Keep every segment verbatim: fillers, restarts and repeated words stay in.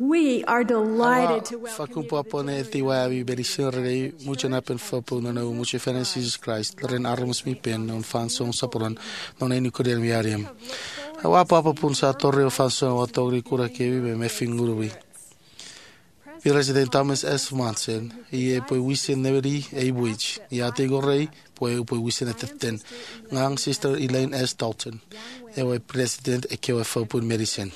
We are delighted to welcome you to the Fakupapone Journey tiwawi beri sirrei mucha napen fapu na no mucha fena Jesus Christ ren armus mi pen non fansong sapuran non eni kuder miariam. Awa papa pun sa torre fansong wa tori kura kewi be me fingurui. President Thomas S. Monson, i e poi wisen neveri e wich. I ate gorei poi poi wisen eteten. Ngang Sister Elaine S. Dalton. E wa President e kewa fapu medicine.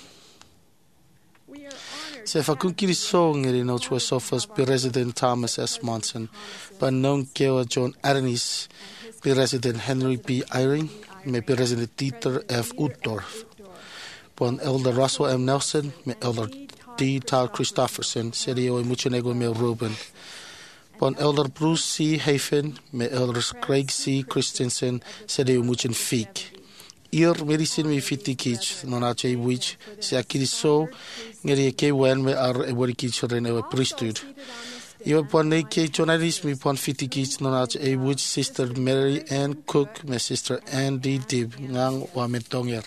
Se fakunkiri song eri no chua sofas President Thomas S. Monson, but non kewa John Adonis, President Henry P. Eyring, me President Dieter F. Uchtdorf, pon Elder Russell M. Nelson, me Elder D. Tal Christofferson, serio e muchenego me Ruben, pon Elder Bruce C. Hafen, me Elder Craig C. Christensen, serio muchen Fiek. Ir medicine me fiti kich non ache which se akiri so ngeri ke wen me ar e wori kich ren e priesthood. Yo pon ne ke jonalis me pon fiti kich non ache e which Sister Mary Ann Cook, me Sister Ann D. Dib ngang wa mentonger.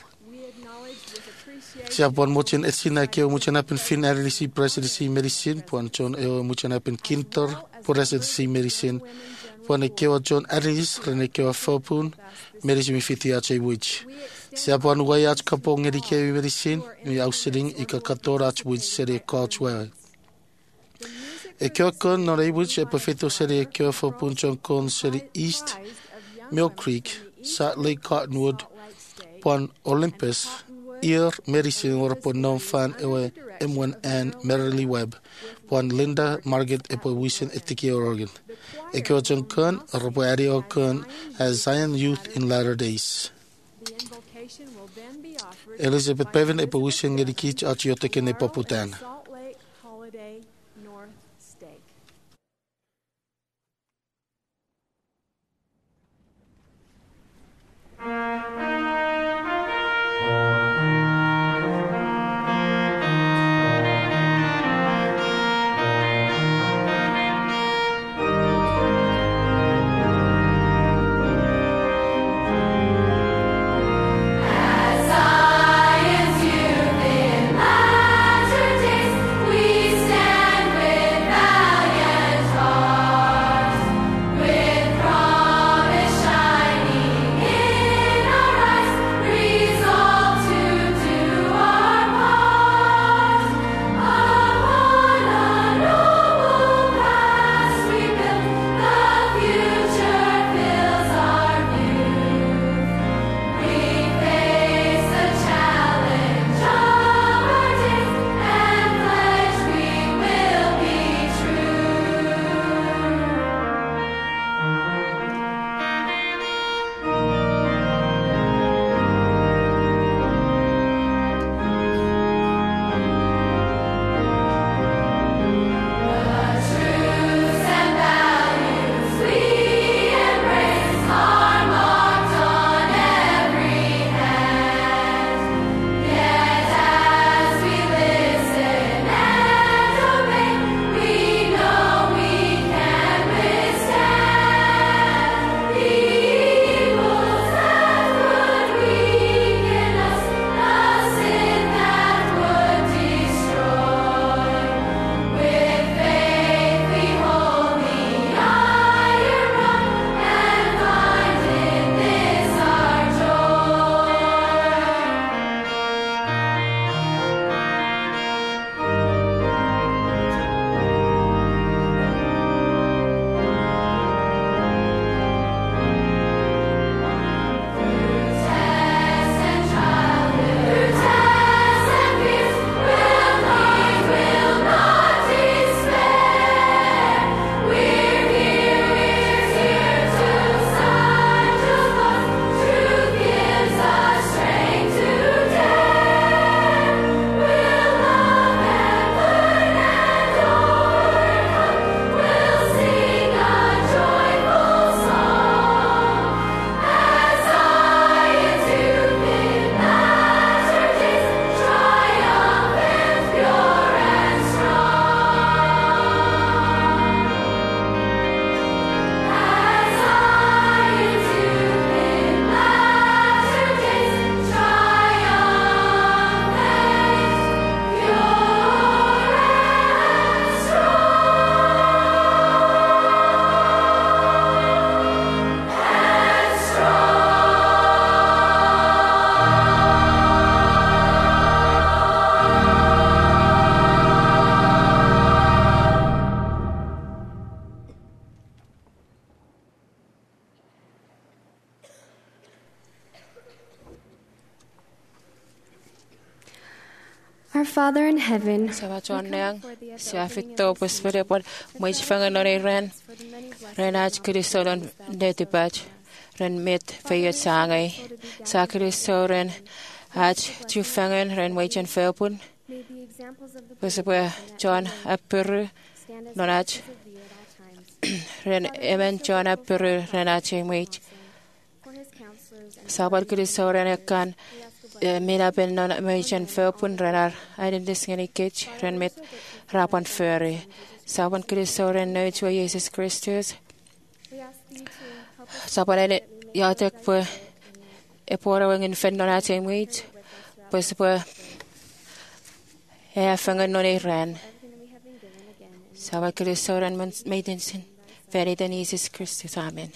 Se pon mochen esina ke mochen apen fin release presidency medicine pon John e mochen apen kinter presidency medicine pon e ke John Aris ren e ke fopun medicine mi fiti ache which. Se apon wai ach kapong eri ke medicine mi ausiding i ka katora ach which sere coach wai. E kio kon no rei which e perfecto sere kio fopun John kon sere East Mill Creek, Salt Lake Cottonwood, pon Olympus, ear medicine or pon non fan ewe M one N Merrily Webb, pon Linda Margaret e po wisen etiki Oregon. E kio John kon ropo eri o kon as Zion Youth in Latter Days. Elizabeth Bevan e po wisen ngeri kich ach yoteke ne poputan. Salt Lake Holiday North Steak. Zion's youth in latter days. Father in heaven, Sama John Nang, Siafito, Whisper, what much fangan on a ran, Renach Christon, Netty Batch, Ren Mit, Fayet Sangai, Sakri Soren, Hatch, Two Fangan, Ren Wage and Felpun, Whisper, John Apuru, Nonach, Ren Evan John Apuru, Renach Wage, Sabat Christoren Akan. Made up in non American Felpun Renar, I didn't discern kitch, Ren mit Rapan Furry. Saban Christoren notes where Jesus Christus. Saban Yatek for a portawing in Fendonate wheat, was where a finger non a ran. Saban Christoren maidens very than Jesus Christus. Amen.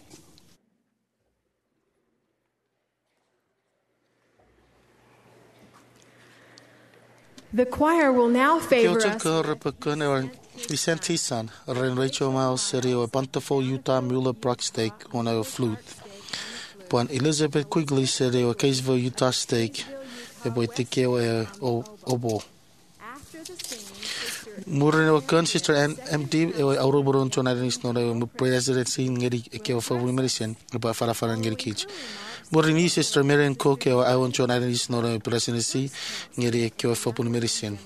The choir will now favor us. Vicente San, Ren Rachel Miles, Serio, a Bountiful Utah Mueller Brock steak on our flute. Puan Elizabeth Quigley, Serio, a Caseville Utah steak, a boy Tikeo Obo. Murino Gun, Sister M D, Auroboron, John Adams, no presidency, Gary, a care for medicine, about Farafar and Gary Kitch. Morini Sister Marian Coke or I want John Adams, no presidency, Gary, a care for medicine.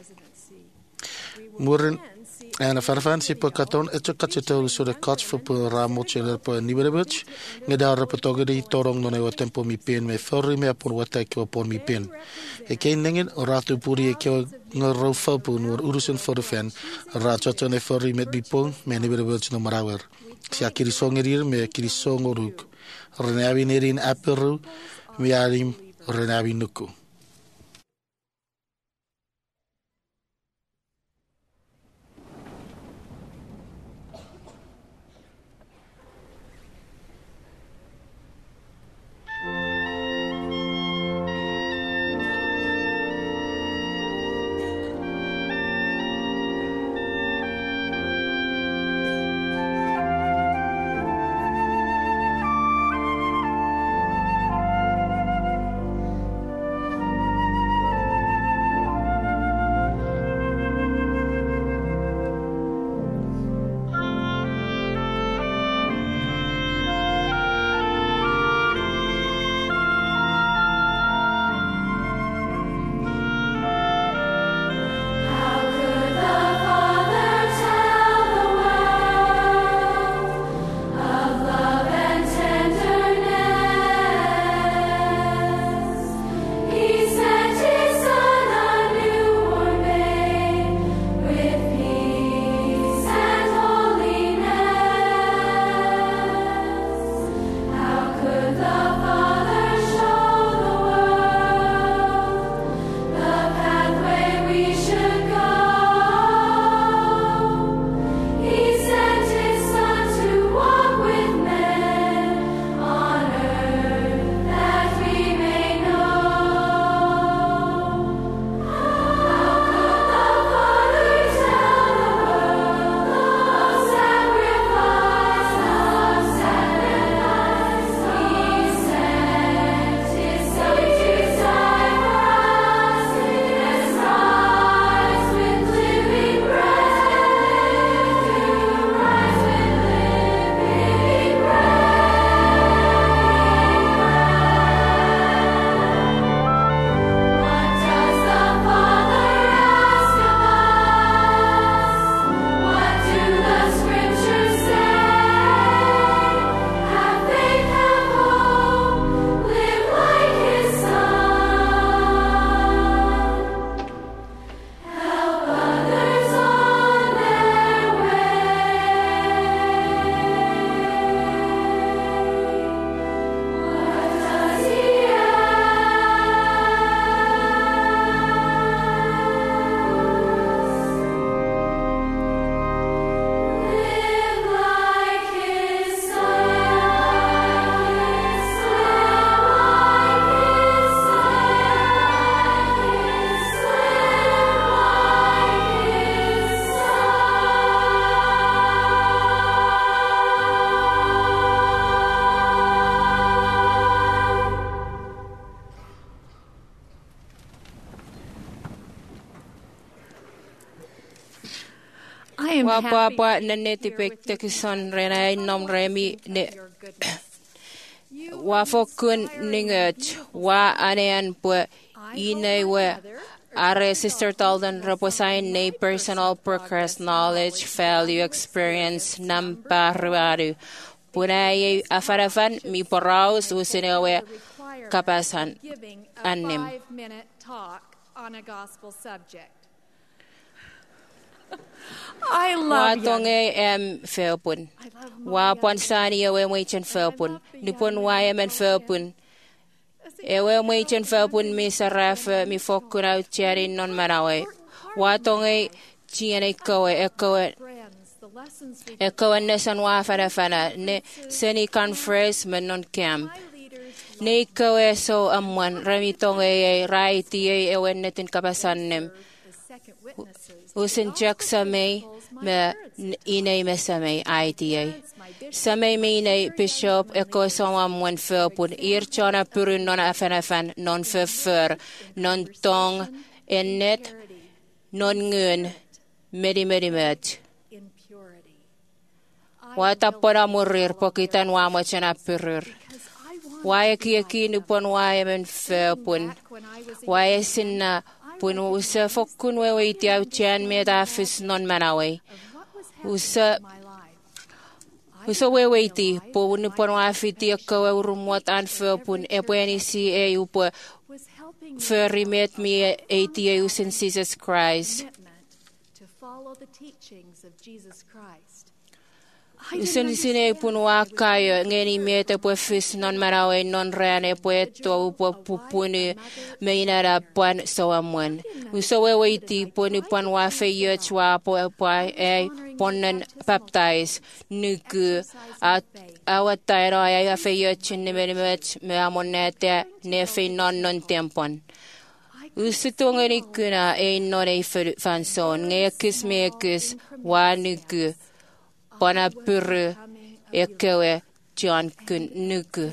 Murin and a farfancy per caton, a chocatito, so the cuts for Ramo Cheller per Niberich, Neda Rapatogari, Torong, no tempo mi pen, me thorry me upon what I kill upon me pen. A cane ningin, or Ratu Puri, a kill no rofapun, or Urusen for the fan, Rachaton, a furry met be pung, many Niberich no marawer. Siakiri song ear, me a kiri song or rook. Renavi nerin aperu, miarim, Renavi nuku. I am Wa happy pa to pa be na ne ti here pek with te you kison today. rena ai nom remi ne Your goodness. You wa fo kun inspire ninget beautiful wa anean po I ine hope we my mother, are Sister Talden will reposain summon ne my personal progress, knowledge, value, experience, namparuaru. Punai afarafan mi poraus usinewe kapasan giving a anim. five-minute talk on a gospel subject. I Wa love tonge em felpun. Wa ponsani ewe mwichen felpun. Nipon wa em en felpun. Ewe mwichen felpun mi sarafa mi fokuna ucheri non manawe. Wa tonge chiene koe ekoe ekoe nesan wa fana fana ne seni conference menon camp. Ne koe so amwan rami tonge e rai tie ewe netin kapasanem. Usin check sa me me inay me sa me I T A. Sa me me inay bishop eko sa amwan felpun ir chona purun non afan afan non fefer non tong ennet non ngun medi medi met. Wata pora murir pokitan wamo chana purur. Waya kia kinupon waya men felpun. Waya sinna pun usa fokkun wewe itiau chan me dafis non manawe. Usa usa wewe iti po nupon wafiti ako urumwat an felpun e pueni si e upo ferimet mi A T A usin Jesus Christ. To follow the teachings of Jesus Christ. Usin sine pun wakayo ngeni mete po fis non manawe non reane po eto upo pupuni me inara pan so amwan. Usa wewe iti po nupon wafe yech wa po po e ponen baptize nuku at awatayro ay afe yech ni merimet me amonete ne fe non non tempon. Usito ngeni kuna e non e fanson ngekis mekis wa nuku Pana puru ekewe John kun nuku.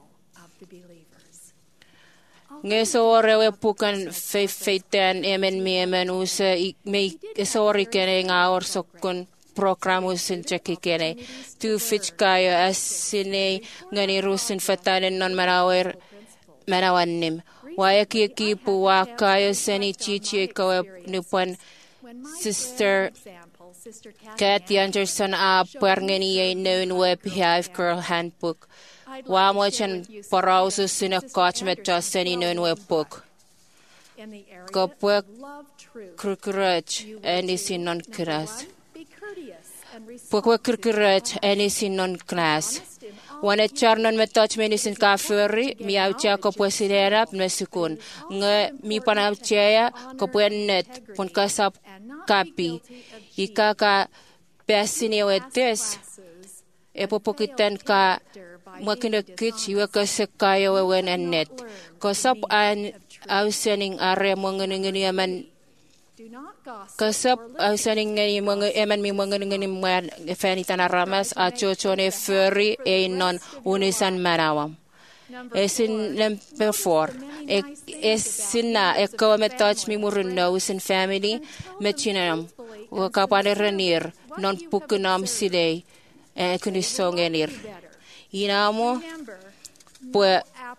Ngeso orewe pukan fe feitan emen mi emen usa me esori kene nga orsokun program usin cheki kene tu fitchkayo asine ngani rusin fatanen non manawer manawannim. Waya ki kipu wakayo seni chichi kawe nupan sister Kathy Anderson a parngeni ay known web Hive Girl Handbook. Wamo chan parausus sina kachmet jaseni known web book. Kapwek krukurach eni sinon kras. Pukwe krukurach eni sinon kras. Wane charnon metach menisin kafuri mi aucha kapwe siderap nesukun. Nge mi panauchaya kapwe net pun kasap kapi. Ika ka pesini wetes epopokitan ka makinakich iwa ka sekayo wewen anet kasap an ausening are mongengeni aman kasap ausening ngeni mong eman mi mongengeni man fanitan aramas achochone furry e non unisan manawam esin number four esin na ekaw metach mi murunno usin family mechinam Wakapane renir non pukunam silei e kunisongenir. Inamo pue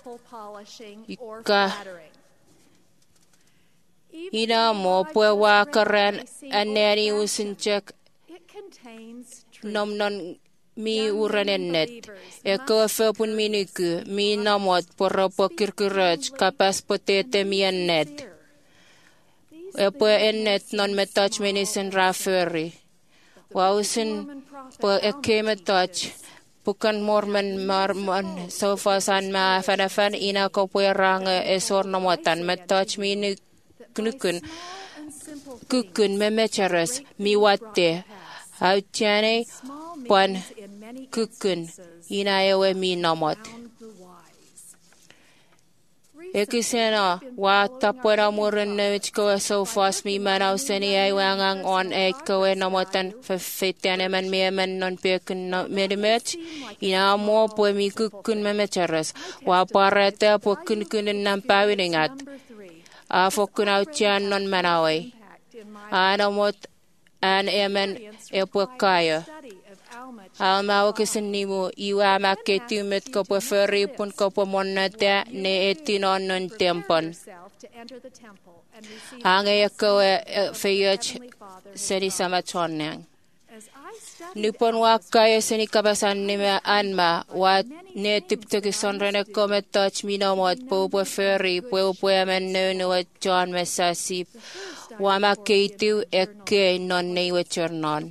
ika inamo pue wakaran aneni usinchek nom non mi uranenet. Eko fepun miniku mi namot poropo kirkuraj kapas potete mi anet. Epo ennet non metach menisen raferi. Wausin po eke metach. Bukan mormen marmon sofa san ma fanafan ina ko po ranga esor namotan metach mini knukun. Kukun memecharas mi watte. Autiane pan kukun ina ewe mi namot. Ekisena wa tapora muren nevich ko so fast mi manaw seni ay wangang on ek ko namotan fefetian eman mi eman non pekun medimech ina mo po mi kukun memecharas wa parete po kun kun nam pawiningat a fokun au chan non manawe ana mot an emen e po kaya. Alma o kisinimu iwa maketumit ko po feri pun ko po monate ne etinon nun tempon. Ange ko e feyach seni sama chonang. Nipon wa kaya seni kabasan ni me anma wa ne tipteki sonrene kome touch minomot po po feri po po emen nunu wa John mesasip wa makeitu eke non ne wa chernon.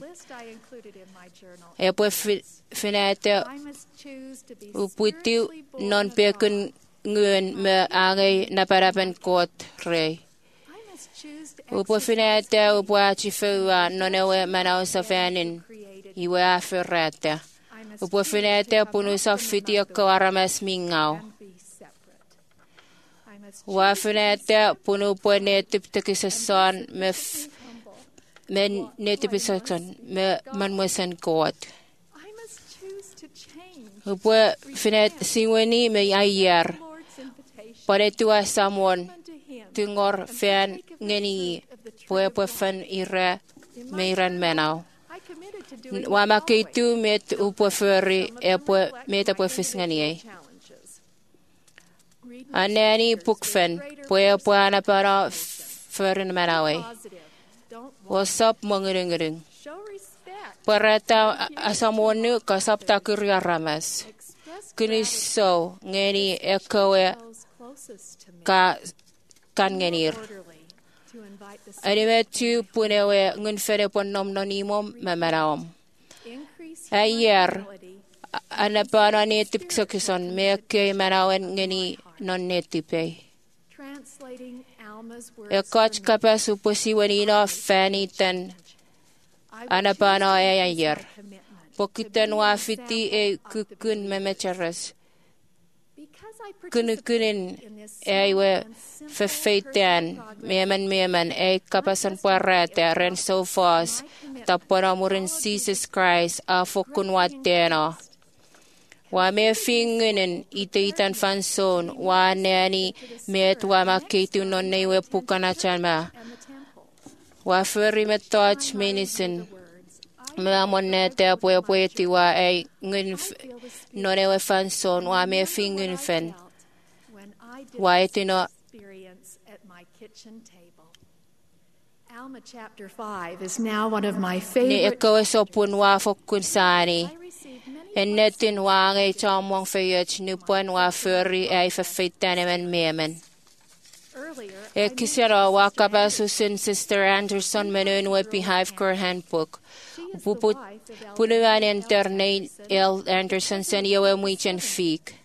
E po finete uputiu non pekun ngun me ange naparapen kot rei. Upo finete upo achifua non ewe manao sa fanin iwe aferrete. Upo finete punu sa fiti ako aramas mingao. Wa finete punu po netipteki sa son me me netipteki sa son me manmuesan kot. Upo finete singweni me ayer. Pare tua samon tungor fan ngeni poe poe fan ira meiran menau. Wa makeitu met upo feri e poe meta poe fisngani ei. Anani pukfen poe poe anapara ferin menau ei. Wasap mangering-ngering. Parata asamonu kasap takuria ramas. Kuniso ngeni ekoe ka kan ngenir. Anime tu punewe ngun fere pon nom nonimom memaraom. Ayer anapana ne tipsokison me ke marawen ngeni non ne tipe. E coach kapasu posiwanino fanitan anapana e ayer. Pokiten wafiti e kukun memecharas. Kunukunin ewe fefeitan meman meman e kapasan parate ren so fast tapona murin Jesus Christ a fokun watena. Wa me finginen iteitan fanson wa nani met wa maketu non newe pukana chama. Wa feri metouch menisin. Me monete poe poe tiwa e ngun nonewe fanson wa me fingin fen. Wa etino Alma chapter five is now one of my ni favorite. eko sopun wa fokun sani. En netin wa ngai chamong feyech nupon wa feri e fefeitanemen memen. E kisera wa kabasusin Sister Anderson menun we behive kor handbook. Puput punuan interne El Anderson sen yewe muichen fik.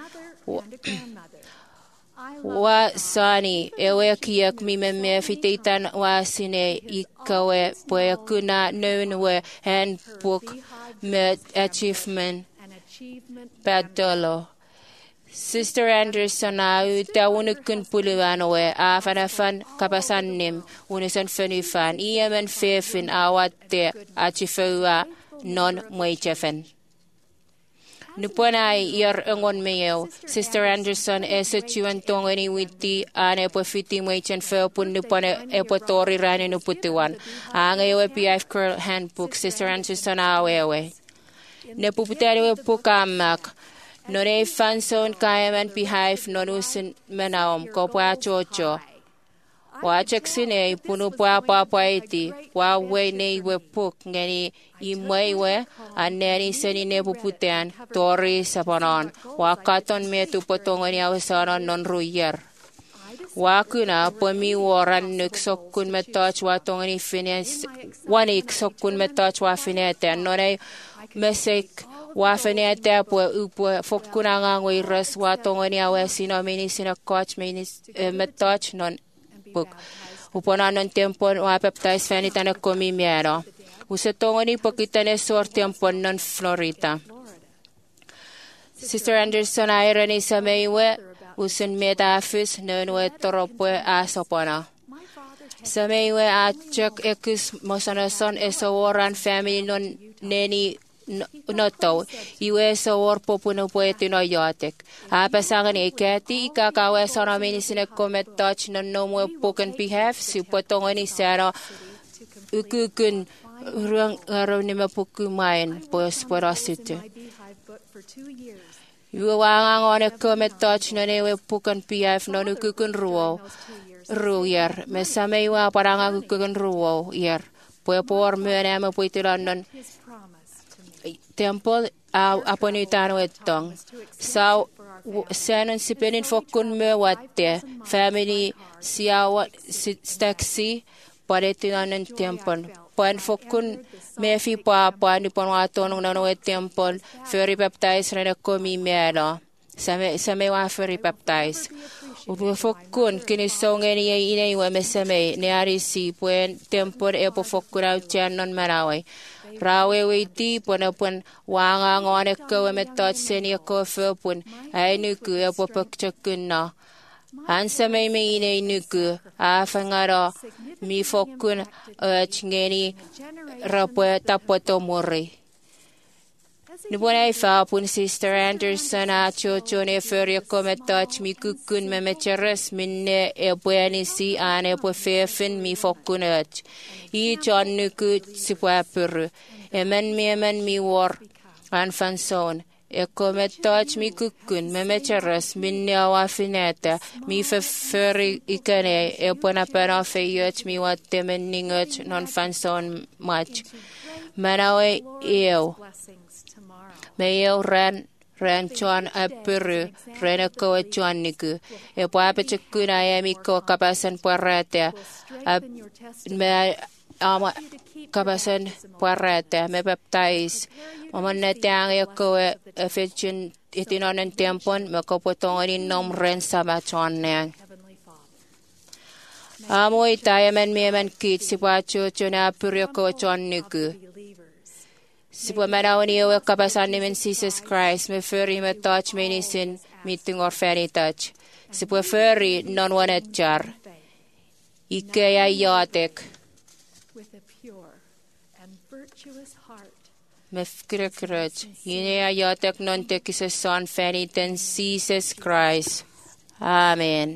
Wa sani ewe kiyak mi me fiteitan wa sine ikawe poe kuna nunwe handbook met achievement badolo. Sister Anderson a uta unukun puluan we a fanafan kapasanim unusan fanufan iemen fefin awate achifua non mwechefen. Nuponai yer engon meo Sister Anderson esechuan tongeni witi ane po fiti mwechen feopun nupone epotori rani nuputuan angewe P F Curl handbook Sister Anderson awewe nepuputari pukamak. Nore fanson kayaman behive nonusin menaom kopwa chocho. Wa cheksine punu pwa pwa pwa iti. Wa we ne we puk ngeni imwewe aneni seni ne puputean tori saponon. Wa katon me tu potongoni awasanon non ruyer. Wa kuna pomi waran nuksokun metoch wa tongoni finance. Wani ksokun metoch wa finete. Nore mesek. Wa fenete po upo fokuna ngoi res wa tongoni awe sino mini sino coach mini metoch non book. Upona non tempo wa peptais fenitane komi miero. Use tongoni pokitane sor tempo non Florida. Sister Anderson irony sa meiwe usen metafis nonwe toropo asopona. Sa meiwe a check ekus mosanason esoworan family non neni noto iwe so war popuno poeti no yotek a pasangan ikati ikakawe sono minisine komet touch no no mo poken behalf su potongoni sero ukukun ruang araw ni mapukumain poes porasitu. Yuwanga ngone kometoch na newe pukan piaf no ukukun ruo ruyer mesame wa paranga ukukun ruo yer poe por mene ma poitilannon temple a aponitano etong sau senon sipenin fokkun me watte family siawa staxi paretilanen temple pan fokkun me fi pa pa ni pon waton no et temple ferry baptize rena komi melo same same wa ferry baptize u fokkun kini songeni ine wa mesame ne arisi puen temple e po fokkura chanon marawai rawe witi pona pon wanga ngone ko me tot seni ko fopun ai nuku e po pokchakuna ansame me ine nuku a fangaro mi fokkun chngeni rapo tapoto mori ni bona fa pun sister Anderson a chocho ne feria come touch mi kukun me mecheres minne e bueni si ane po fefen mi fokkunat i chon nuku sipapur emen mi emen mi war an fanson e come touch mi kukun me mecheres minne awa fineta mi feferi ikane e bona pera feyot mi watte menningot non fanson much manawe eu Meo ran ran chuan apuru ran ko chuan niku e pa pe chukuna e mi ko kapasan parate me ama kapasan parate me baptize mama ne tang e ko e fetchin itinonen tempon me ko potongani nom ren sama chuan ne amo itayemen me men kit si pa chu chuna apuru ko chuan niku Si po manawani o kapasan ni men Jesus Christ, me furry me touch me nisin meeting or fanny touch. Si po furry non wanet jar. Ikea yatek. With a pure and virtuous heart. Me fkrekrut. Yine yatek non te kisa son fanny ten Jesus Christ. Amen.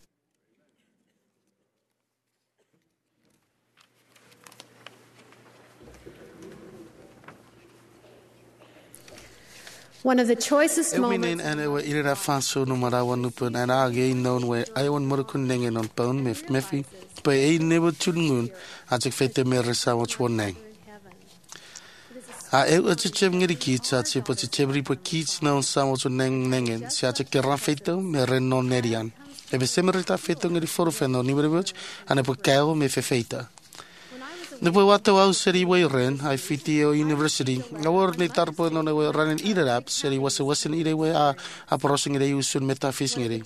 One of the choicest moments. Eminin and ewe ira fanso no marawan upon and again known where I want murkun nengen on pound mef mefi by a never chungun as a fete meresa which one nang. A ewe chim ngiri kids at si put chebri po kids known some of neng nengen si a chekera feto meren non nerian. Eve semerita feto ngiri forfeno nibrewich and a pocao me fefeta. The boy what was Seri Wayren, I fit the university. No word ni tarpo no way running either up, Seri was a western either way a approaching a use in metaphysics.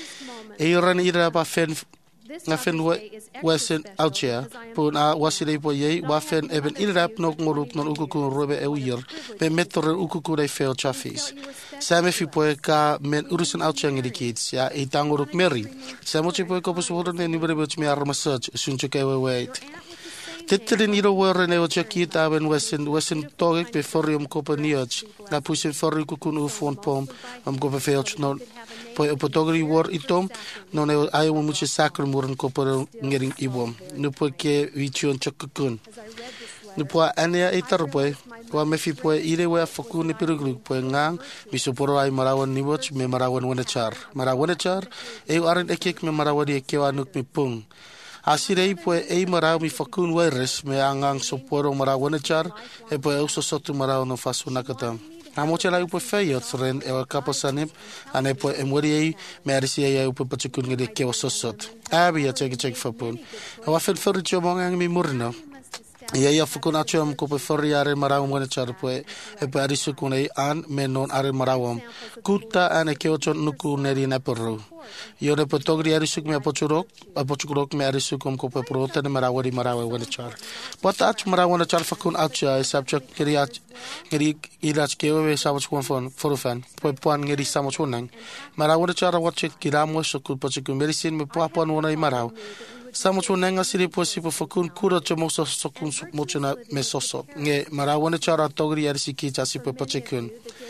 A run either up a fen Nafen western out here, put a was it a boy, waffen even either up no more no ukuku robe a year, be metor ukuku they fail chaffis. Sam if you poeka men urusan out young kids, ya a tanguruk Mary. Samuchi poekopus water and never which me are research, soon to go wait. Titterin iro were ne o cheki taben wesen wesen togek be forium kopaniach na pusin fori kukun u fon pom am go be feoch no po potogri war itom no ne ai mo muche sacrum muren kopor ngering ibom no po ke vichon chokukun no po ania itar po po me fi po ire we fokun piruglu po ngang bisoporo ai marawan ni watch me marawan wanachar marawan char e aran ekek me marawadi kewanuk me pung Asirei poe e marau mi fakun waires me angang soporo marawana char e poe uso sotu marau no fasuna kata. Amoche la upo feyot ren e kapasanip ane poe e mori me arisi e upo pachukun ngede ke ososot. Abi ya cheki cheki fapun. Wa fel fer chomongang mi murno. Ia ia fakun achom ko pe fer yare marau ngone char poe e poe arisu kunai an me non are marawam. Kuta ane ke ochon nuku neri na perro. Yo ne potogri arisuk me apochurok apochurok me arisuk kom ko prota ne marawari marawa wana char pot ach marawa char fakun acha subject kiri ach kiri irach kewe sabach kon fon forfan po pon ngiri samach wonang marawa char watch kiramo sokul pochikum medicine me papon wona maraw samach wonang asiri posipo fakun kuro chomo sokun mochuna me soso nge marawa char togri arisiki chasi po pochikun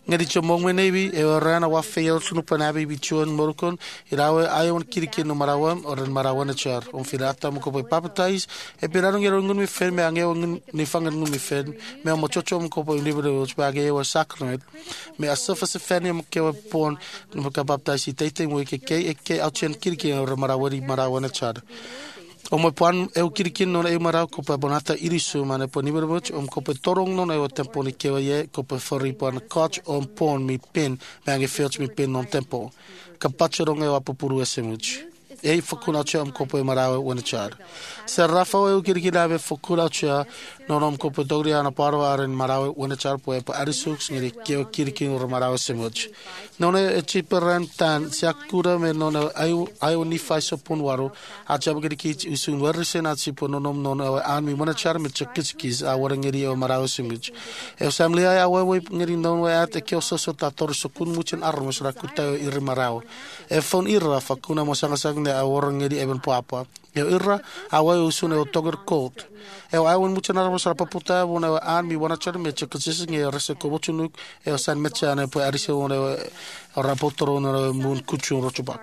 Ngari cho mong menebi e o rana wa feo sunu panabi bi chuan morukon i rawe ayon kiriki no marawam o ren marawana char on filata mo ko po papatais e piraro ngero ngun mi fen me ange ngun ni fangan ngun mi fen me mo chocho mo ko po libro o spage o sacrament me asofa se fen mo ke o pon no ka baptais i tete mo ke ke e ke au chen kiriki o ren marawari marawana char o mo pan e o kiriki no e mara ko pa bonata irisu mane po nimero mo o ko po torong no e o tempo ni ke o ye ko po fori pan coach on pon mi pen me ange feels mi pen non tempo ka pachorong e o apopuru ese much e fokuna cha am ko po mara o na char se rafa o kiriki lave fokuna cha no nom ko po dogri ana paro aren mara o na char po e pa arisux ngiri ke o kiriki no mara o se much no ne chiperan tan siakura me no ayu ayu ni fai so pon waro a jab kiriki usun warisen at sipo no nom no an mi mana char me chakis a warangiri o mara o se much e samli a wa we ngiri no we at ke o so so ta tor so kun muchen armos ra kuta ir mara e fon ira fakuna mo sanga sang a warangiri even papa e ira a wa usun e o toger coat e wa un muchen armos ra paputa bona an mi wana char me chakis nge rese ko bochunuk e san mechane po arise o rapotro no mun kuchu rochubak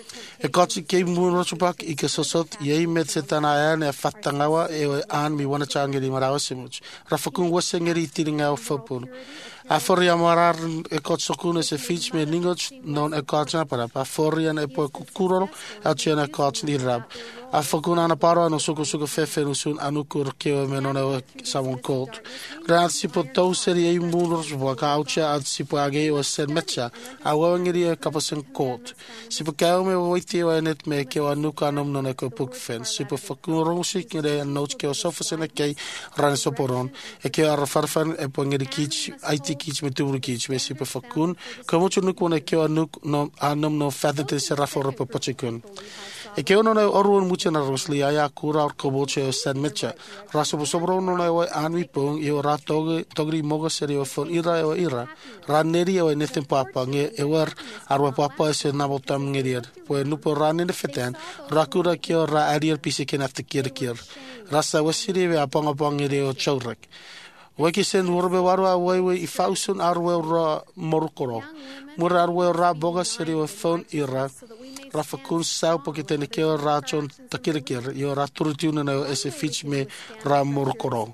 e kotsi ke mun rochubak i ke sosot ye met setana ane fatangawa e an mi wana changeri marawa simuch rafakun wasengeri tiringa o fopun a foria marar e kotsokun se fich me ningoch non e kotsa para pa foria ne po kukuro a chena kots ni rab a fakuna na paro no suko suko fefe no sun anukur ke me non e samon cold rat si po to seri e mun rochubak a ucha at si po age o sen mecha a wangeri e kapasen cold si po ka me oiti o net me ke o anuka nom non e ko puk fen si po fakun rosi kire notes ke o sofasena ke ran soporon e ke ar farfan e po ngeri kich it kich me turu kich me si po fakun como chu nuk wona ke o nuk no anom no fadete se rafor po pochikun e ke ono no orun mucha na rosli aya kura ko boche sen mecha raso sobro no no anwi pong e ora tog togri mogo serio fon ira o ira raneri o neten papa nge e war arwa papa se na botam ngerier po no po ranen fetan rakura ke ora arier pisike na tekir kir rasa wasiri we apanga pangere o chaurak waki sen urbe warwa wewe i fausun arwe ra morukoro mur arwe ra boga serio fon ira rafakun sau porque tene que ora chon takirikir yo ra turutiuna na ese fich me ra morukoro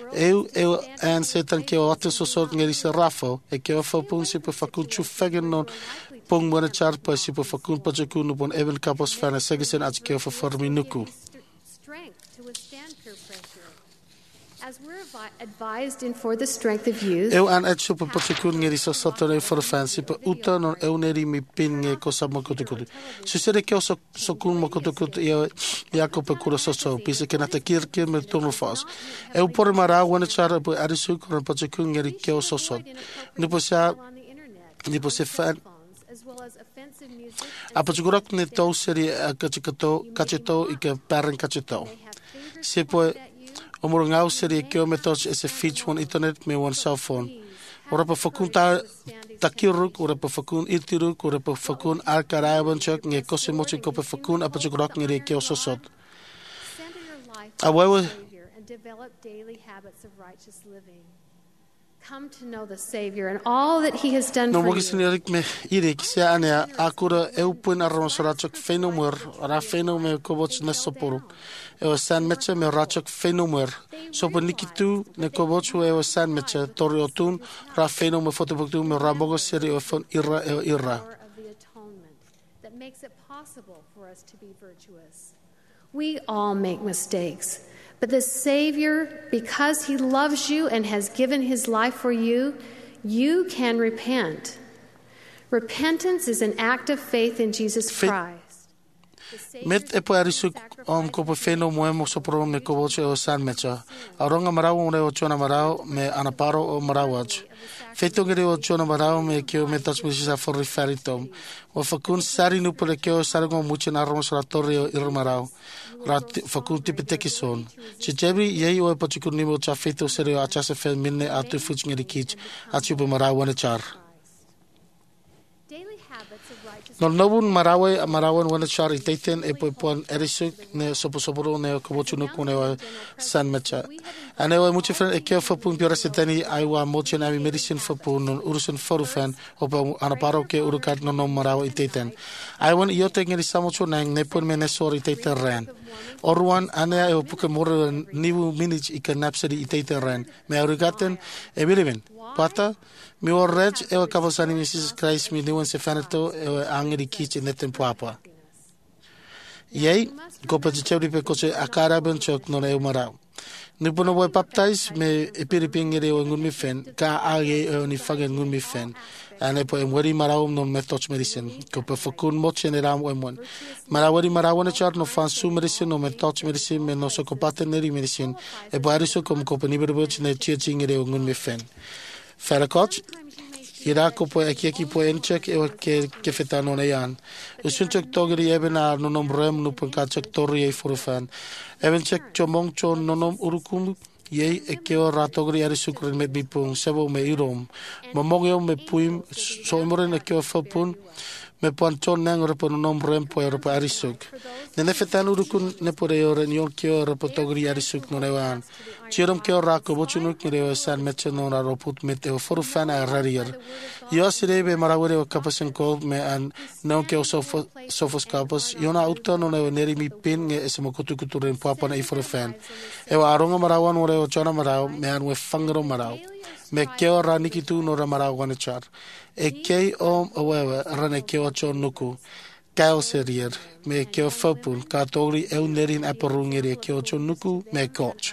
eu eu an setan que o ato sosot ngeri se rafo e que o fopun se po fakun chu fagen non pong mona char pa se po fakun pa chekun pon even kapos fana segesen at que o formi nuku. As we're advised in For the Strength of Youth, eu an et super patikun ngeri so sotore for fancy pa uta non eu neri mi pin nge cosa mo kotukutu su sere ke so so kun mo kotukutu ya ya ko pe kuro so so pise ke na takir ke me tono fas eu por mara wana chara po arisu ko patikun ngeri ke so so ni po sa ni po se fan a patikurak ne to seri kachikato kacheto ike parent kacheto se po o moro ngau seri ke o metos ese fich one internet me one cell phone ora pa fakun ta takiruk ora pa fakun itiruk ora pa fakun arkaraiban chok nge kose mochi ko pa fakun apa chok nge ke o sosot a wewe and develop daily habits of righteous living. Come to know the Savior and all that He has done no for mogi you. sinirik me irik se ane akura eu pun arron sorachok fenomer ra fenomer ko bots na soporo e san mecha me rachok fenomer so po nikitu ne ko bots e san mecha toriotun ra fenomer fotobuktu me rabogo seri o fon ira e ira Of the atonement that makes it possible for us to be virtuous. We all make mistakes. But the Savior, because He loves you and has given His life for you, you can repent. Repentance is an act of faith in Jesus Christ. met e po arisuk om ko po feno mo mo so pro me ko boche o san mecha aronga marau o o chona marau me anaparo o marawach feito ngere o chona marau me ke o metas me sa for referitom o fakun sari no por ke o sargo mucho na romo sa torre ir marau rat fakun tipete son se jebi ye o po chikun nimo cha feito serio a cha se fe minne a tu fuch ngere kich a chupo marau na char Daily habits of righteous No nobun marawe marawan wana char itaiten e po pon erisuk ne sopo sopo ne kobochunu kone san macha. Ane wa mucho friend e keo fapun piora setani ai wa mochen ami medicine fapun non urusun forufan opa anaparo ke urukat no no marawa itaiten. Ai wan iote ngeri samocho nang nepon menesor itaiten ran. Oruan ane e puke moro nivu minich ika napsari itaiten ran. Me urukaten e bilimen. Pata mi o reg e o kavosani missus Christ mi niwan se fanato e o angeri kiche neten papa. Yei, ko pa chewri pe ko se akara ben chok no e marau. Ni pono boy baptize me e piripingere o ngun mi fen ka age o ni fagen ngun mi fen. Ane po e mweri marau no me touch medicine. Ko pa fakun moche ne ram o mon. Marawari marau na char no fansu medicine no me touch medicine me no so ko paternary medicine. E po ariso kom ko pa ni berboch ne chiachingere o ngun mi fen. Farakot ira ko po aki aki po enchek e ke ke fetano na yan usunchek togri eben ar no nom rem no pun ka chek tori e forfan even chek chomong chon no nom urukum ye e ke o ratogri ari sukren met bipung sebo me irom momogyo me puim so moren e ke o fapun me pon chon nang repon nom rem po e repo ari suk ne fetano urukun ne por e ore nyon ke o repo togri ari suk no newan Chirom ke ora ko bochunu kire san meche no ra roput mete o foru fan a rarier. Yo sirebe marawere o kapasen ko me an non ke o sofos sofos kapos yona uta no ne neri mi pin nge esmo kutu kutu ren papa na i foru fan. E wa aronga marawan ore o chona maraw me an we fangro maraw. Me ke ora nikitu no ra maraw wan char. E ke om awewe rane ke o chon nuku. Kao serier me ke o fapun ka tori e nerin aporungere ke o chon nuku me coach.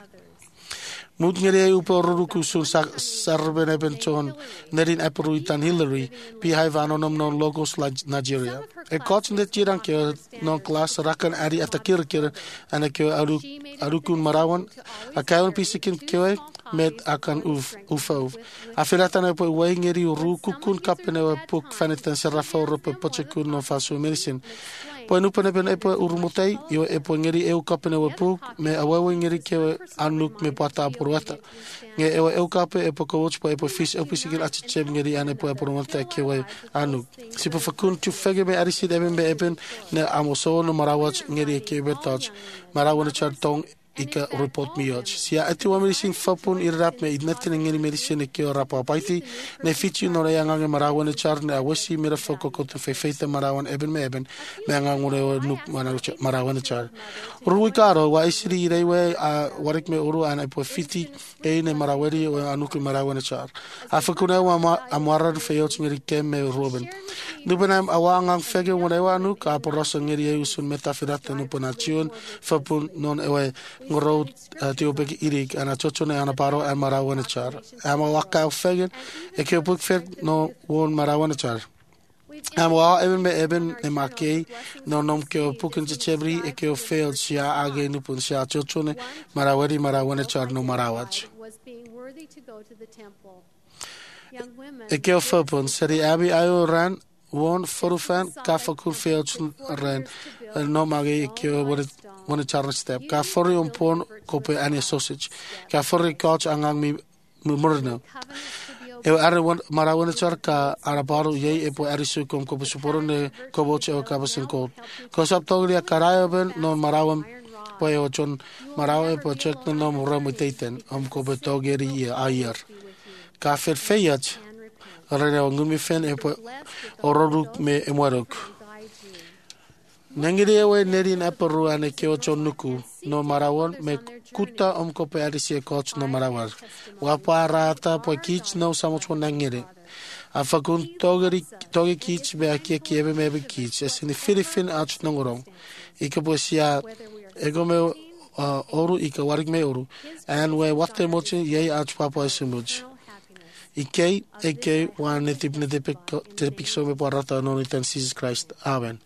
Mut ngere upo ruruku sun sarbene benton nerin apuruitan Hillary pi haivano nom non logos Nigeria. E coach net jirang ke non class rakan ari atakir kir ana ke aru arukun marawan akayon pisikin ke met akan uf ufo. Afilatan po way ngeri rukukun kapene pok fanetan serafo rope pochekun no faso medicine. Po nu pene pene po urumutei yo e po ngeri eu kapene wapuk me awawe ngeri ke anuk me pata apuruata nge e eu kape e po coach po e po fish e pisikil achichem ngeri ane po apurumata ke we anuk si po fakun tu fege me arisid eben be eben ne amoso no marawach ngeri ke betach marawana chartong ika report mi och sia ati wa medicine fapun irap me idnatin ngeni medicine ke ora pa paiti ne fichi no ya ngang marawan char ne awasi mira foko ko to feita marawan eben me eben me ngang ore nuk marawan char ruwi karo wa isri rewe a warik me uru ana po fiti e ne maraweri o anuk marawan char afakuna wa amwarar feyoch ngeri kem me roben nubenam awangang fege wona wa anuk a poros ngeri usun metafirat no ponation fapun non ewe ngoro tio pek irik ana chochone ana paro an marawan char ama waka fegen e ke puk fet no won marawan char ama even me even ne make no nom ke pukin chebri e ke fail sia age nu pun sia chochone marawari marawan char no marawach e ke fapon seri abi ayo ran won forufan ka fakur fail ran no mage ke wor One charge step. Ka forri un pon kope ane sausage. Ka forri coach angang mi murno. E are one marawan char ka arabaru ye e po arisu kom kope suporo ne koboche o kabasin ko. Ko sab toglia karayo ben non marawan po e ochon marawe po chek no muram iteiten om kope togeri ayer. Ka fer feyach rene ngumi fen e po ororuk me emwarok. Nangiri ewe nerin aparu ane ke ocho nuku no marawan me kuta om kope arisi e coach no marawar. Wapa rata po kich no samocho nangiri. Afakun togeri toge kich be akia kiebe mebe kich. Esini filifin ach nongorong. Ika po siya ego me oru ika warik me oru. And we wate mochi ye ach papa esimuj. Ike eke wan netip netipik netipik so me parata no nitan Jesus Christ. Amen.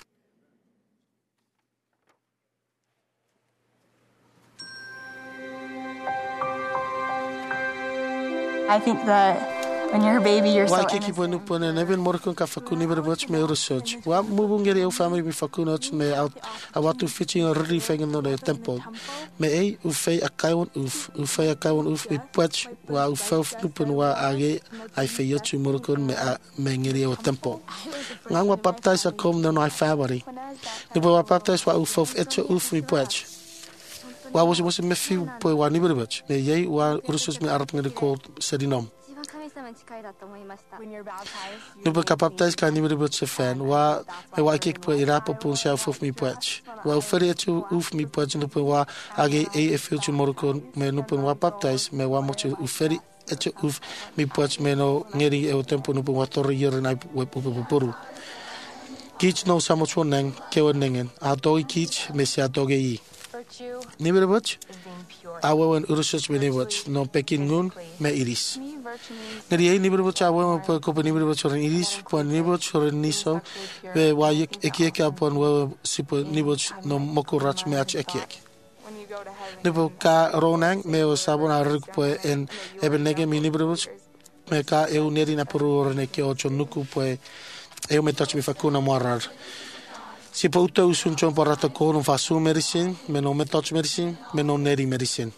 I think that When you're a baby, you're so Wa ke ki po nu innocent. po ne neven morkon ka faku ni ber bot me research. Wa mu bungeri o family mi faku not me out awatu fitting a ri fengen no de temple. Me e u fe a kaiwon uf u fe a kaiwon uf mi patch wa u fe nu po wa age ai fe yotu morkon me a me ngeri o temple. Ngang wa baptize a kom no ai family. Ni po wa baptize wa u fe etcho uf mi patch. Wa was was me fi po wa ni ber bot. Me ye wa research me arap ngeri ko sedinom. When you're baptized, Nu ka baptize ka ni ber se fan wa me wa kik po ira po pun sha fof mi patch. Wa u fere tu uf mi patch nu po wa age e e future morkon me nu po wa baptize me wa mo u fere etu uf mi patch me no ngeri e o tempo nu po wa torre yer na we po po poru. Kich no samo choneng ke woningen a doi kich me se a doge yi. virtue Ni ber bot is being pure. a wa wen ursus me ni bot no pekin ngun me iris. To me, virtue means Ngeri e ni ber bot a wa po ko ni ber bot ren iris po ni bot ren niso ve wa yek ekiek apon wa sipo ni bot no moko rach me ach ekiek. when you go to heaven. Nipo ka ronang me o sabon a rik po en eben nege mi ni ber bot me ka e u neri na poru rene ke o chon nuku po e eu me touch me fakuna moarar. Si po uta usun chon parata ko no fasu medicine, me no me touch medicine, me no neri medicine.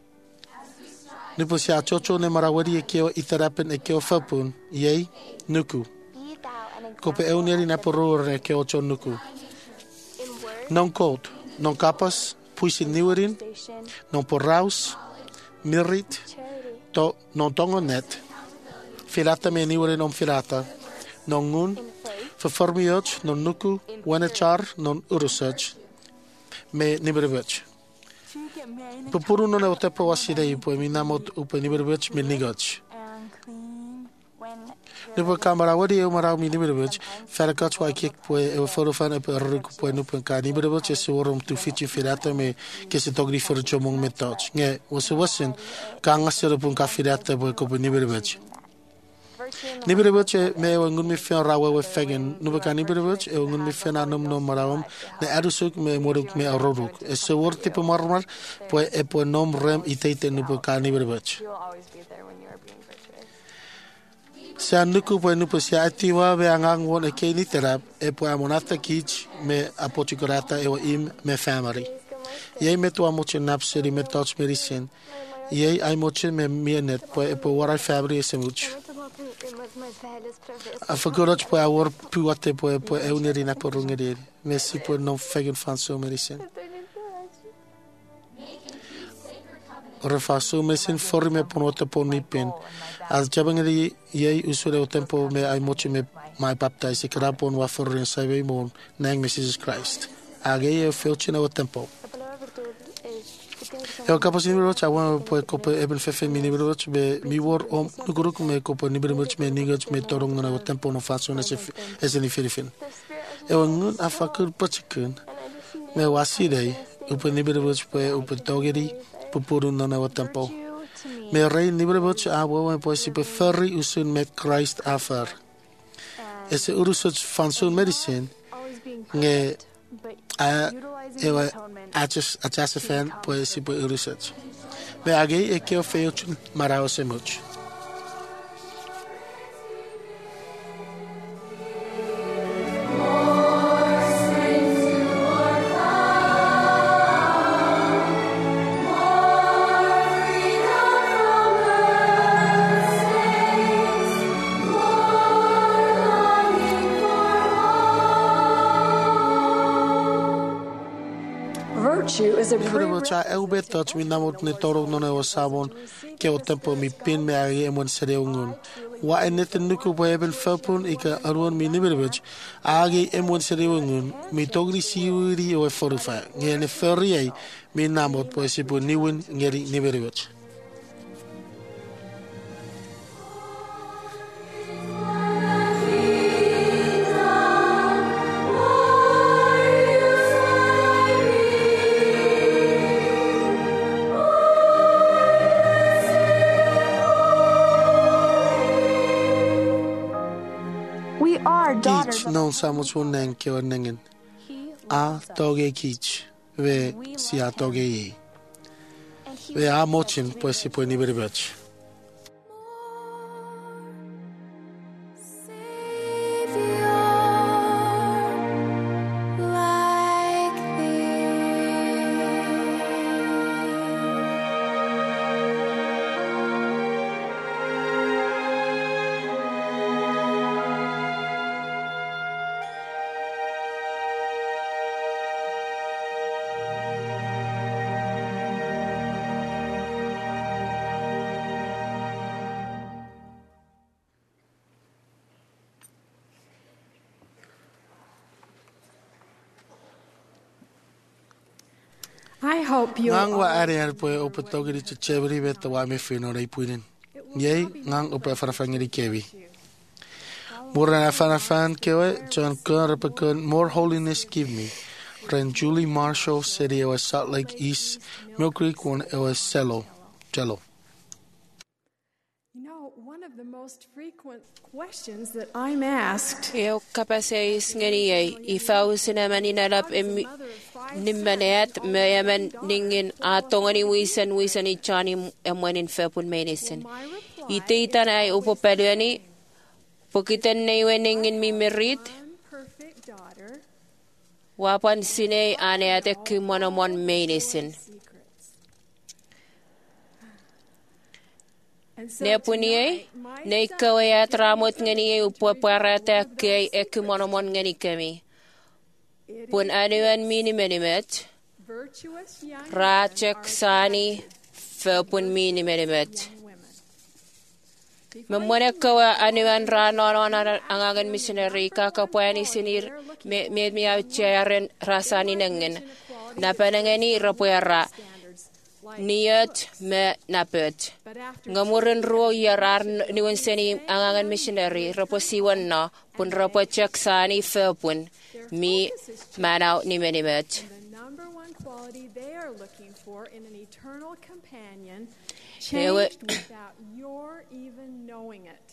Nipo si a chocho ne marawari e keo itarapen e keo fapun, yei, nuku. Be thou an Ko pe eu neri na poru rene ke o chon nuku. in word, Non cold, non capas, puisi niwerin, station, non porraus, mirit, charity, to non tongo net. Filata me niwerin om filata. Non ngun, in faith, verformiot, non nuku, wanachar, non urusaj. Me niberwech. To get married Pupuru no ne o tepo wasidei po mi namot upe niberwech me nigach. and clean. when Nipo kamera wadi e marau mi niberwech. Ferkat wa kik po e o foro fan e po ruk po nupe ka niberwech e se worum tu fichi firata me ke se togri for chomong me touch. Nge wasu wasin ka ngasero pun ka firata po ko po niberwech. virtue in the Niberwech me o ngun mi fen rawe we fegen. Nupe ka niberwech e o ngun mi fen anum no marawam ne arusuk me moruk me aroruk. E se wor tipo marmar po e po nom rem iteite nupe ka niberwech. You'll always be there when you are being virtuous. Se anuku po nupe se atiwa ve angang won e ke ni terap e po amonata kich me apotikorata e o im me family. Yei me tu amoche napseri me touch medicine. Yei ai moche me mienet po e po warai family e se much. A fagorach po a wor puate po e po e uneri na porungeri. Me si po non fegen fan so medicine. Ora fa so medicine for me po nota po mi pen. As jabangeri yei usure o tempo me ai moche me mai baptize kra pon wa for in save mon nang Jesus Christ. Age e felchina o tempo. Eu capaz de ver chawa po ko eben fefe mini ver be mi wor om guru me ko po ni ver me nigach me torong na o tempo no faso na se ese ni filifin. Eu ngun afakur pachikun me wasirei upo ni ver po upo togeri pupuru no na o tempo. Me rei ni ver a wo po si pe ferry usun me Christ afar. Ese urusot fansun medicine always being nge but a utilizing ewa atonement. achas achas fan po si po urusot. Me age e ke o feo chun marao se much. Virtue is a Libre mo cha prerequisite eu be touch mi namot ne torong no ne o sabon ke o tempo mi pin me age e mon sere ungun. Wa enet nuku po eben fapun ika arwon mi libre bech age e mon sere ungun mi togri siuri o e forufa. Nge ne ferri ai mi namot po si po niwin ngeri libre bech. We are daughters Kich of non samo chun neng ke o nengen. He A toge kich ve si a toge ye. and he Ve a mochin po si po libre bech. I hope you'll Ngang wa all ari ar po o patogi di chebri beta wa me fino rei puinin. Yei ngang o pa farafang di kewi. Mura na fanafan kewe John Kun repakun more holiness give me. Ren Julie Marshall City it was Salt Lake East Mill Creek one it was Cello Jello. You know, one of the most frequent questions that I'm asked Eu kapasais ngani ai I fausina maninarap em nimmanet meyaman ningin atongani wisan wisan I chani emwanin fepun menisen. Ititan ai upo peluani pokitan nei weningin mi merit perfect daughter wapan sine ane ate kumonomon menisen. Nepunie nei kawaya tramot ngani upo parata kay ekumonomon ngani kami. Pun anuan minimenimet virtuous young rachek sani felpun minimenimet. Memone kawa anuan ranon angagan missionary kakapwani sinir me me mi aucharen rasani nengen. Napanangani rapuera Niat me napet. Ngamuren ro yarar niwen seni angangan missionary raposiwan na pun rapachak sani felpun mi manau ni menimet. the number one quality they are looking for in an eternal companion Ewe changed without your even knowing it.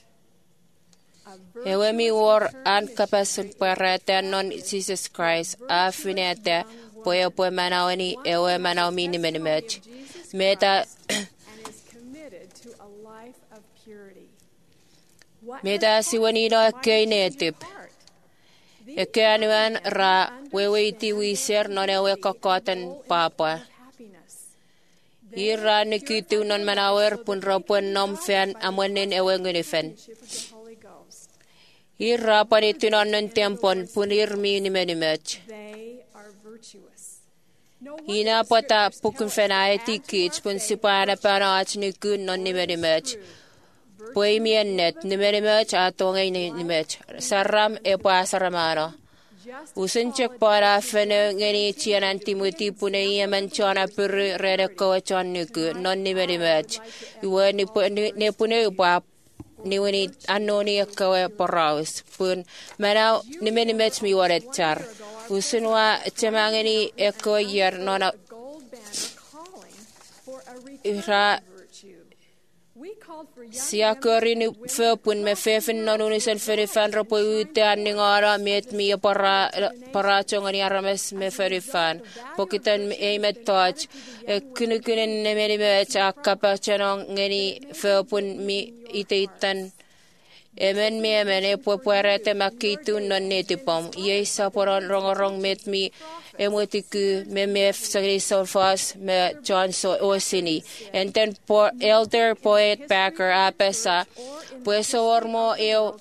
A ewe mi war an kapasun parata non Jesus Christ afinete poya poya manau ni ewe manau mi ni menimet. Meta and is committed to a life of purity. What Meta has siwanina kay netip. heart? Eke anuan ra wewe iti wiser non ewe kakotan papa. Happiness. Ira nikitu non manawer pun rapun nom fen amonin ewe ngunifen. With the Holy Ghost. Ira panitu non non tempon pun irmi ni menimech. They are virtuous. No Ina pata pukun fena eti kich pun sipana panach ni kun non ni menimech. Poi miennet ni menimech atongay ni menimech. Saram e pa saramano. Usun cek para fene ngeni cianan timuti pune yaman chana puru reda kawa chan nuku non ni menimech. Iwa ni ne pune upa ni wani anoni kawa paraus pun mana ni menimech mi waret char. Usun wa cemangeni eko yer nona gold banner calling for a ira virtue. We called for young siakari ni felpun me fefen nonunisel ferifan rapo ute aningara met mi para para chongani arames me ferifan pokitan e met touch kunukunen ne meri me chakapa chanong ngeni felpun mi iteitan Emen me emen e po puerete makitu non netipom. Ye saporon rongorong met mi emotiku me me sagri solfas me John so osini. And then po elder poet Packer apesa. Pues ormo eu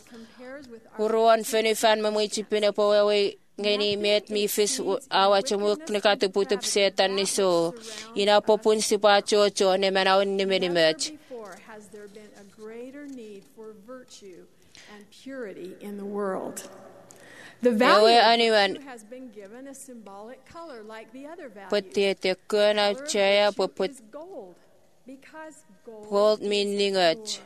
uruan fenifan mamuichipine po ewe ngeni met mi fis awa chamuk nekatuputup setan niso. Ina popun si pa chocho ne manawin ni menimet. has there been a greater need for virtue and purity in the world. The value of virtue has been given a symbolic color like the other values. Pati kuna chaya poput It's gold because gold, gold meaning it.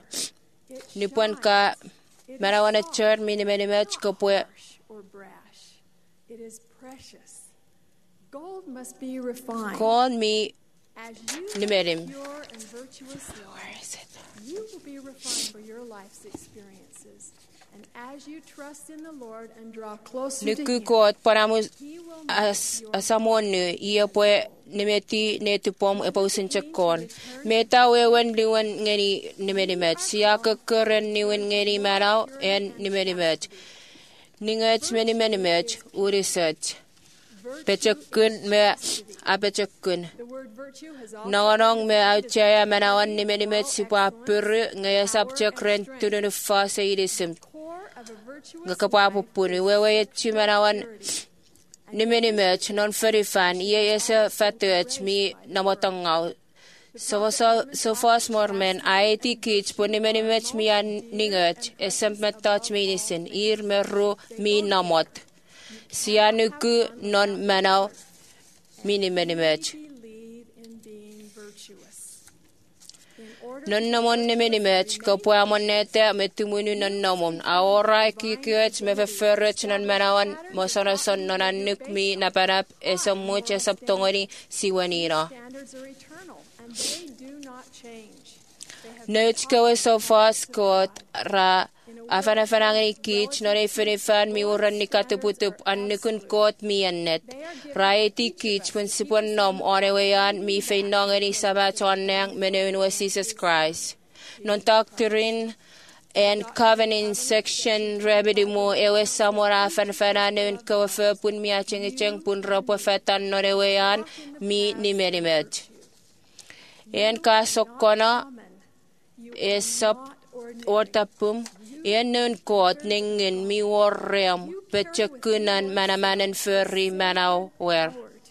Nipon ka marawana chur minimach ko po harsh or brash. It is precious. Gold must be refined. call me As you nimerim. live pure and virtuous life, you will be refined for your life's experiences. And as you trust in the Lord and draw closer to Niku Him, ko paramus He will as make your asamonu iya po nimeti netupom epausin chakon. Meta wewen liwen ngeni nimerimet. Siya kakeren niwen ngeni maraw en nimerimet. Ninget menimerimet urisat. Pechakun me apechakun. the word virtue has also Nanganong me auchaya manawan ni menimet si papuru ngaya subject rent to the fasa idisim. core of a virtuous Ngakapapupuni wewe chi manawan ni menimet non ferifan iya yesa fatuach mi namotangaw. So so so fast more men I T kids po ni menimet mi an ningat esem metach mi nisin ir meru mi namot. Sianuku non manaw mini menimet. Nonnamon nimenimet, kopuamon nete, metumunu nonnamon. Aora kikyöt, me förföröt non menawan, mosonason non annuk mi napanap, esomuch esoptongoni siwanino. Nöt kowe so fast kot ra afanafanangani kich nore finifan mi uran ni katuputup annukun kot mi annet. Raeti kich pun sipon nom oneweyan mi feinongani sabatonang menun was Jesus Christ. Non doctrine and covenant section rebidimu ewe samora fanfananun kowe pun mi aching pun ropo fetan noreweyan mi nimerimet. En kasokona esop ortapum ennun kot ningen mi warrem petchakunan manamanen förri manauwer.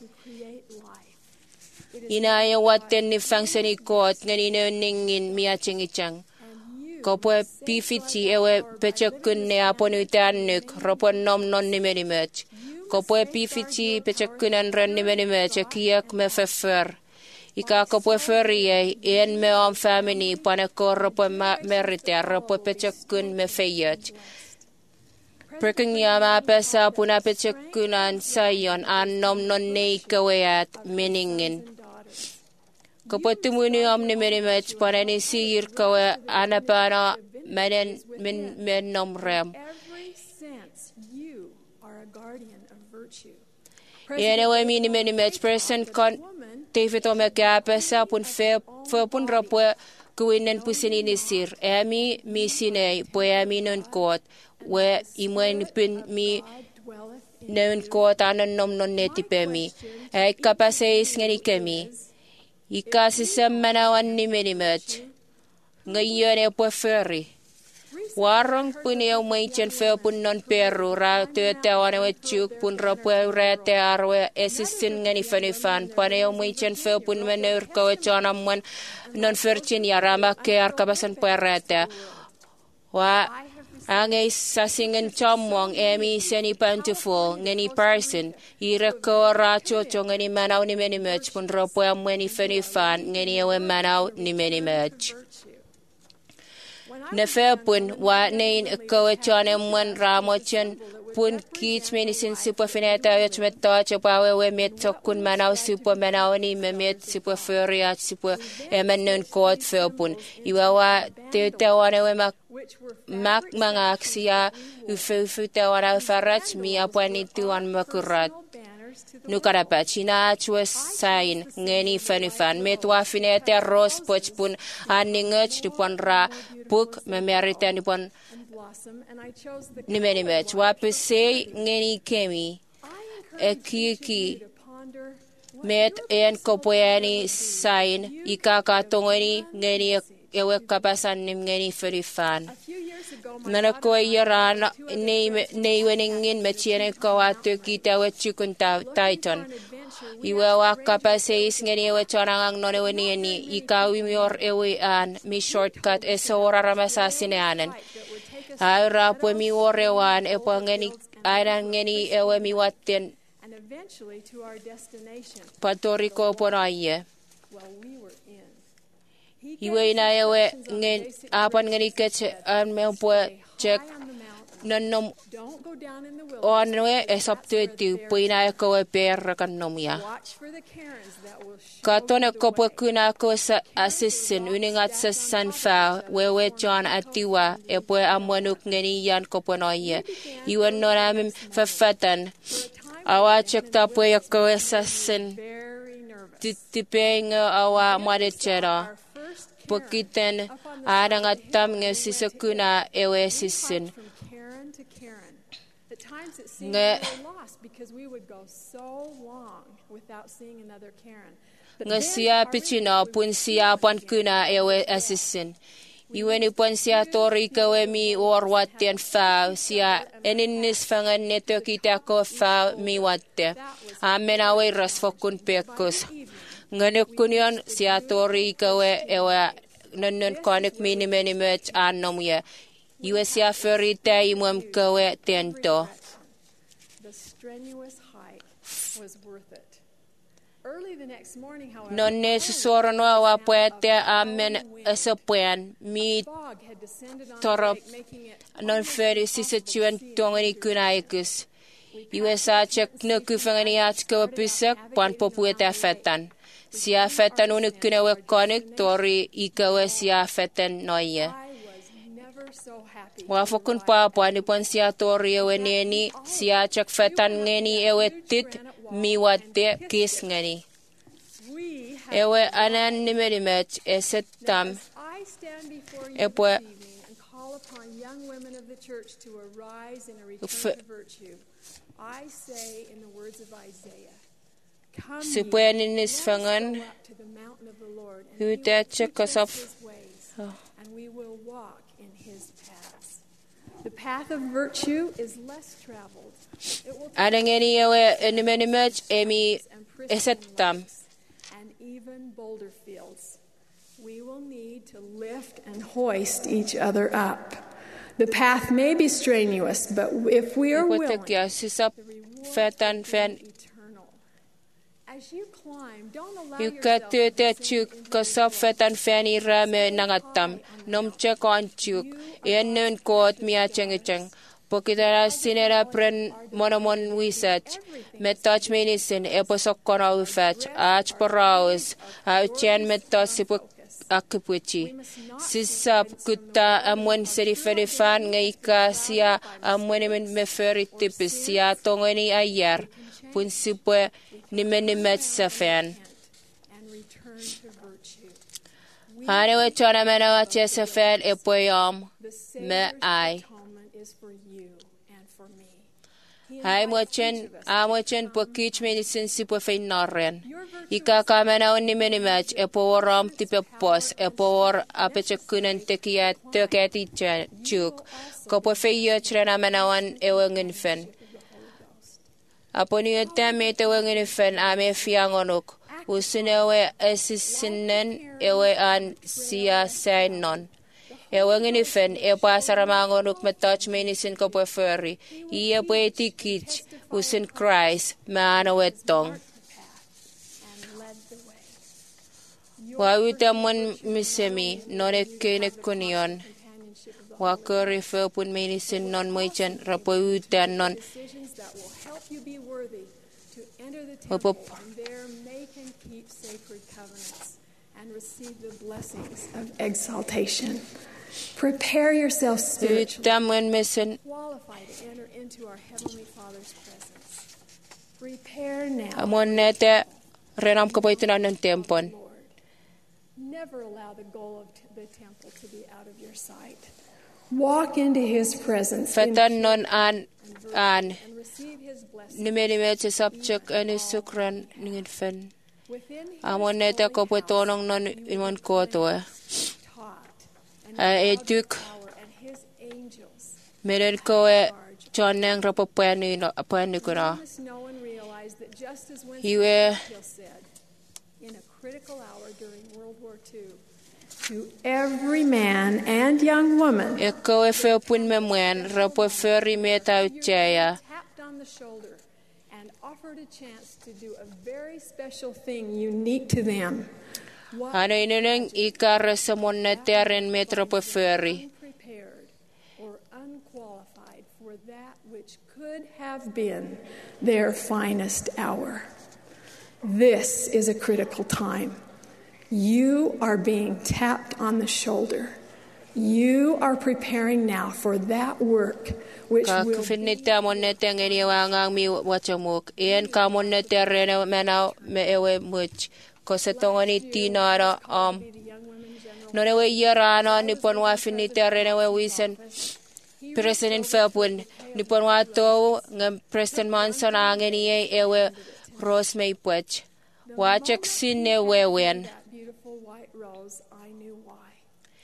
Inaya waten ni fangsani kot nganinun ningen mi achingichang. Kopwe pifiti ewe petchakun ne aponutanuk ropon nom non nimenimet. Kopwe pifiti petchakunan ren nimenimet akiyak me fefer. Ika kopwe ferie en me om famini panako ropo merite ropo pechakun me feyet. Perking yama pesa puna pechakunan sayon an nom non nei kaweat meningin. Kopwe tumuni om ni menimet panani siyir kawe anapana menen men men nom rem. Yenewe mini menimet person kon David omekapesa pun fe fe pun rapwe kuinen pusini nisir emi mi sine poemi non kot we imwen pin mi non kot anon nom non netipemi e kapaseis ngeni kemi ikasi semmanawan ni menimet ngayone po ferry warong punio maichen fe pun non peru ra te wane wechuk pun rapwe rete arwe esisin ngani fanifan paneo maichen fe pun menur ko chona mon non ferchin yarama ke arkabasan perete wa ange sasingen chomwang emi seni plentiful ngani person ire ko ra chocho ngani manau ni menimech pun rapwe amweni fanifan ngani ewe manau ni menimech Nefe pun wa nein kowe chone mwen ramochen pun kich menisin sipo fineta yach metta chapawe we met tokun manau sipo manau ni memet sipo feria sipo emenon kot fe pun iwawa te te wane we mak mak mangaksia ufe ufe te wana farach mi apani tuan makurat Nukarapa China chua sain ngeni fanifan metwa finete ros poch pun aningech dupon ra puk memerite dupon nimenimech wapese ngeni kemi ekiki met en kopoyani sain ikaka tongoni ngeni ewe kapasan nim ngeni fanifan Nanako yaran nei weningin mechiene kawatu kita wechukun titan. Iwe wakapa seis ngeni ewe chanangang none wenieni ikawi mior ewe an mi shortcut esora ramasasineanen. Aira pwe mi orewan epo ngeni airan ngeni ewe mi waten Patoriko ponaye. Iwe ina ewe ngen apan ngeni kech an meupwe check nonnom onwe esoptu tu puina eko e per kanomia. Katone kopwe kuna ko assistant uningat sa sanfa wewe John atiwa epwe amwanuk ngeni yan koponoye. Iwe noramim fafatan awa check tapwe eko assistant titipeng awa madechera. Pokiten arangatam nge sisakuna ewe sisin. Nge nge siya pichino pun siya pan kuna ewe asisin. Iwe ni pun siya tori kawe mi orwatian fa siya eninis fangan neto kita ko fa mi watte. Amen awe rasfokun pekos. Nganek kunyon siya tori kawe ewa nonnon konik minimenimet anomye. Iwe siya ferita imwem kawe tento. Early the next morning, however, Non ne susuoro no wa poete amen esopuan mi fog had descended on the torop lake, making it non feri sisatuen tongani kunaikus. Iwe sa chek no kufangani at ko pisak pan popueta fetan. Sia fetan unukune we konik tori ikawe sia fetan noye. I was never so happy. Wa fokun pa pa ni pon sia tori ewe neni sia chek fetan ngeni ewe tit mi wate kis ngeni. We have Ewe anan nimerimet esetam I stand before you Epwe this evening and call upon young women of the church to arise in a return to virtue. I say in the words of Isaiah, come ye, Sipuenin let is us go fangan up to the mountain of the Lord, and who he will that teach check us us up. his ways, and we will walk in his paths. The path of virtue is less traveled. It will take Adangeni ewe nimerimet emi and pristine esetam. lakes and even boulder fields. We will need to lift and hoist each other up. The path may be strenuous, but if we are willing, Ipotekya sisap the reward fetan will fen be eternal. As you climb, don't allow yuka yourself te to te sink chuk into kasap fetan feni rame nangatam nom check on chuk enen kot mia chengecheng pokitara sinera pren monomon wisach metach menisin eposok kona ufach ach paraus auchen metasipuk akipuchi sisap kutta amwen seriferifan ngaika sia amwen men meferi tipis sia tongeni ayar pun sipwe nimenimet safen and return to virtue. Hane we chona mena wa chesafen epoyom The me Savior's ai atonement is for you and for me. He Hai mo invites each chen of us a mo to chen come pokich medicine sipwe fein norren Your virtue Ika kamena onni menimach epoworam tipe pos epowor apechekunen tekia töketi chuk kopo feyo chrena menawan ewengin fen Aponi etame tewengin fen ame fiangonuk usinewe esisinen ewe an sia sainon Ewengin fen epa saramangonuk metach menisin kopo feri iye poetikich usin Christ maana wetong Wawutamon misemi nore kene kunion wakori felpun menisin non moichan rapoyutan non decisions that will help you be worthy to enter the Opo- temple and there make and keep sacred covenants and receive the blessings of exaltation. Prepare yourself spiritually, Utamon misen qualified to enter into our Heavenly Father's presence. Prepare now, amon nete renam kapoitunan ng tempon. Lord. Never allow the goal of t- the temple to be out of your sight. Walk into His presence in Fetan non an virtue an and receive His blessings. nimenimeche sapchak ani sukran ningin fen. Within His Amon nete holy kapoitonong house, non you will imon be kotoe. taught, and Ay God's etuk power and His angels. meren koe choneng rapopeni no apeni You kuna. must know and realize that just as Winston Iwe Churchill said in a critical hour during World War Two, to every man and young woman Eko e felpun memwen rapo feri meta uchaya. tapped on the shoulder and offered a chance to do a very special thing unique to them. What Ano inuneng ikare sa monetaren metropo feri. unprepared or unqualified for that which could have been their finest hour. This is a critical time. You are being tapped on the shoulder. You are preparing now for that work which Ka will be kufinita monete ngeni wangang mi wachamuk. Ian ka monete rene menau me ewe much. Ko sa tongani tinara um. the young women general. Nonewe yarano nipon wa finita rene we wisen. President Felpun nipon wa to ngam Preston Monson angeni e ewe Rose May Puch. Wachak sinne wewen. That beautiful white rose, I knew why.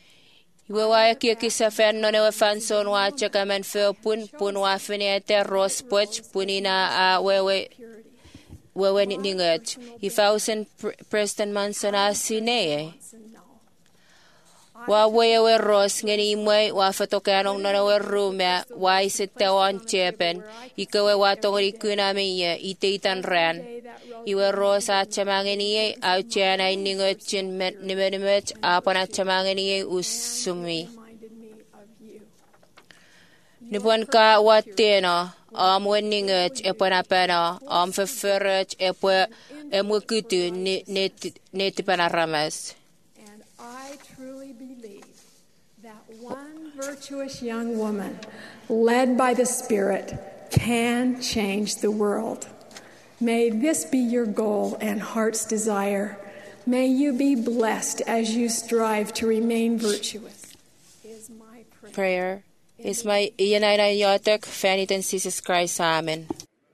Iwe wa kia kisa fen nonewe fanson wachak amen Felpun pun wa finite Rose Puch punina a wewe Purity. wewe ninget. Ifausen Preston Monson a sine e. Watson, no. wa we we ros ngeni mai wa fatokanong na we rumia wa isitawan chepen ikawe wa tongri kuna me ye iteitan ran iwe rosa chamangeni au chana ningo chin met nimet apana chamangeni usumi Nipon ka watena am wenninget epana pana am verferret epo emukutu net net panaramas. And I truly believe that one virtuous young woman led by the Spirit can change the world. May this be your goal and heart's desire. May you be blessed as you strive to remain virtuous. Is my prayer. Prayer is my iyanay yotek fanit and Jesus Christ. Amen.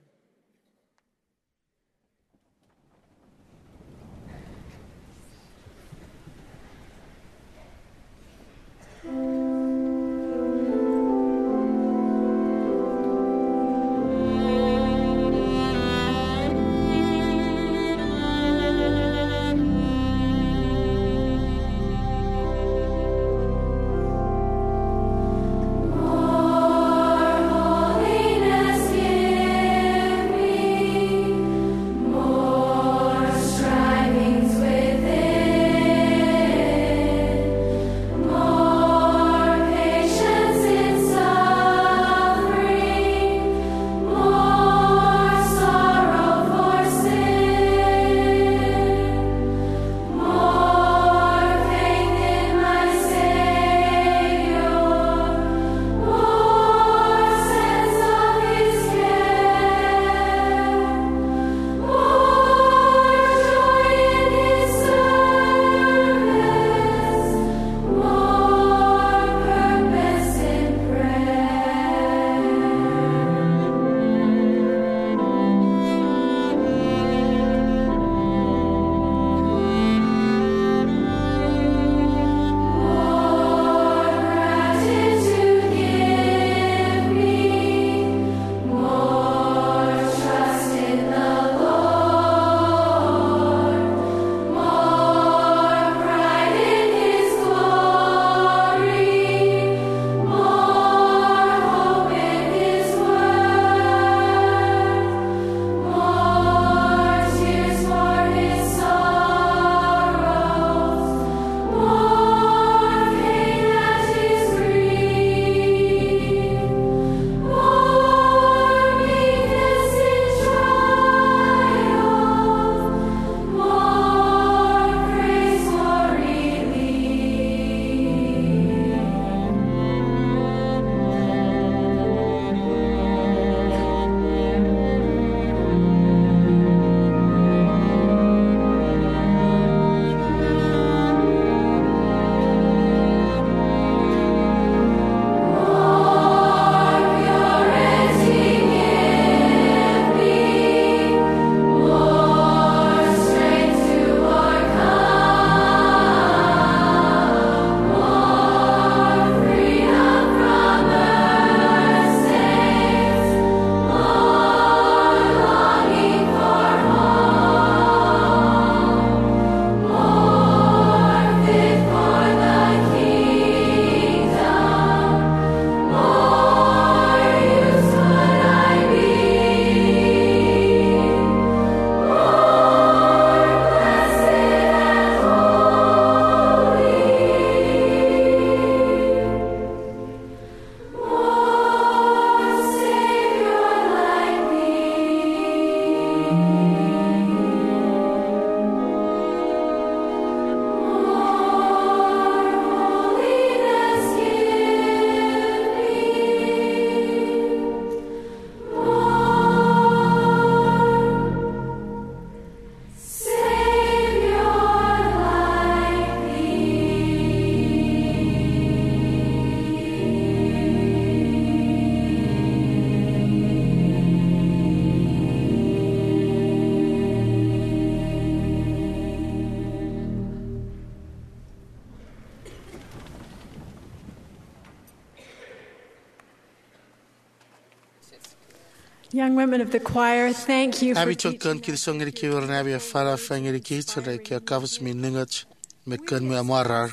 Young women of the choir, thank you for Abi teaching chokkan ki songri ki warna abi fara fangri ki chara ki kavs mi ningat me kan me amarar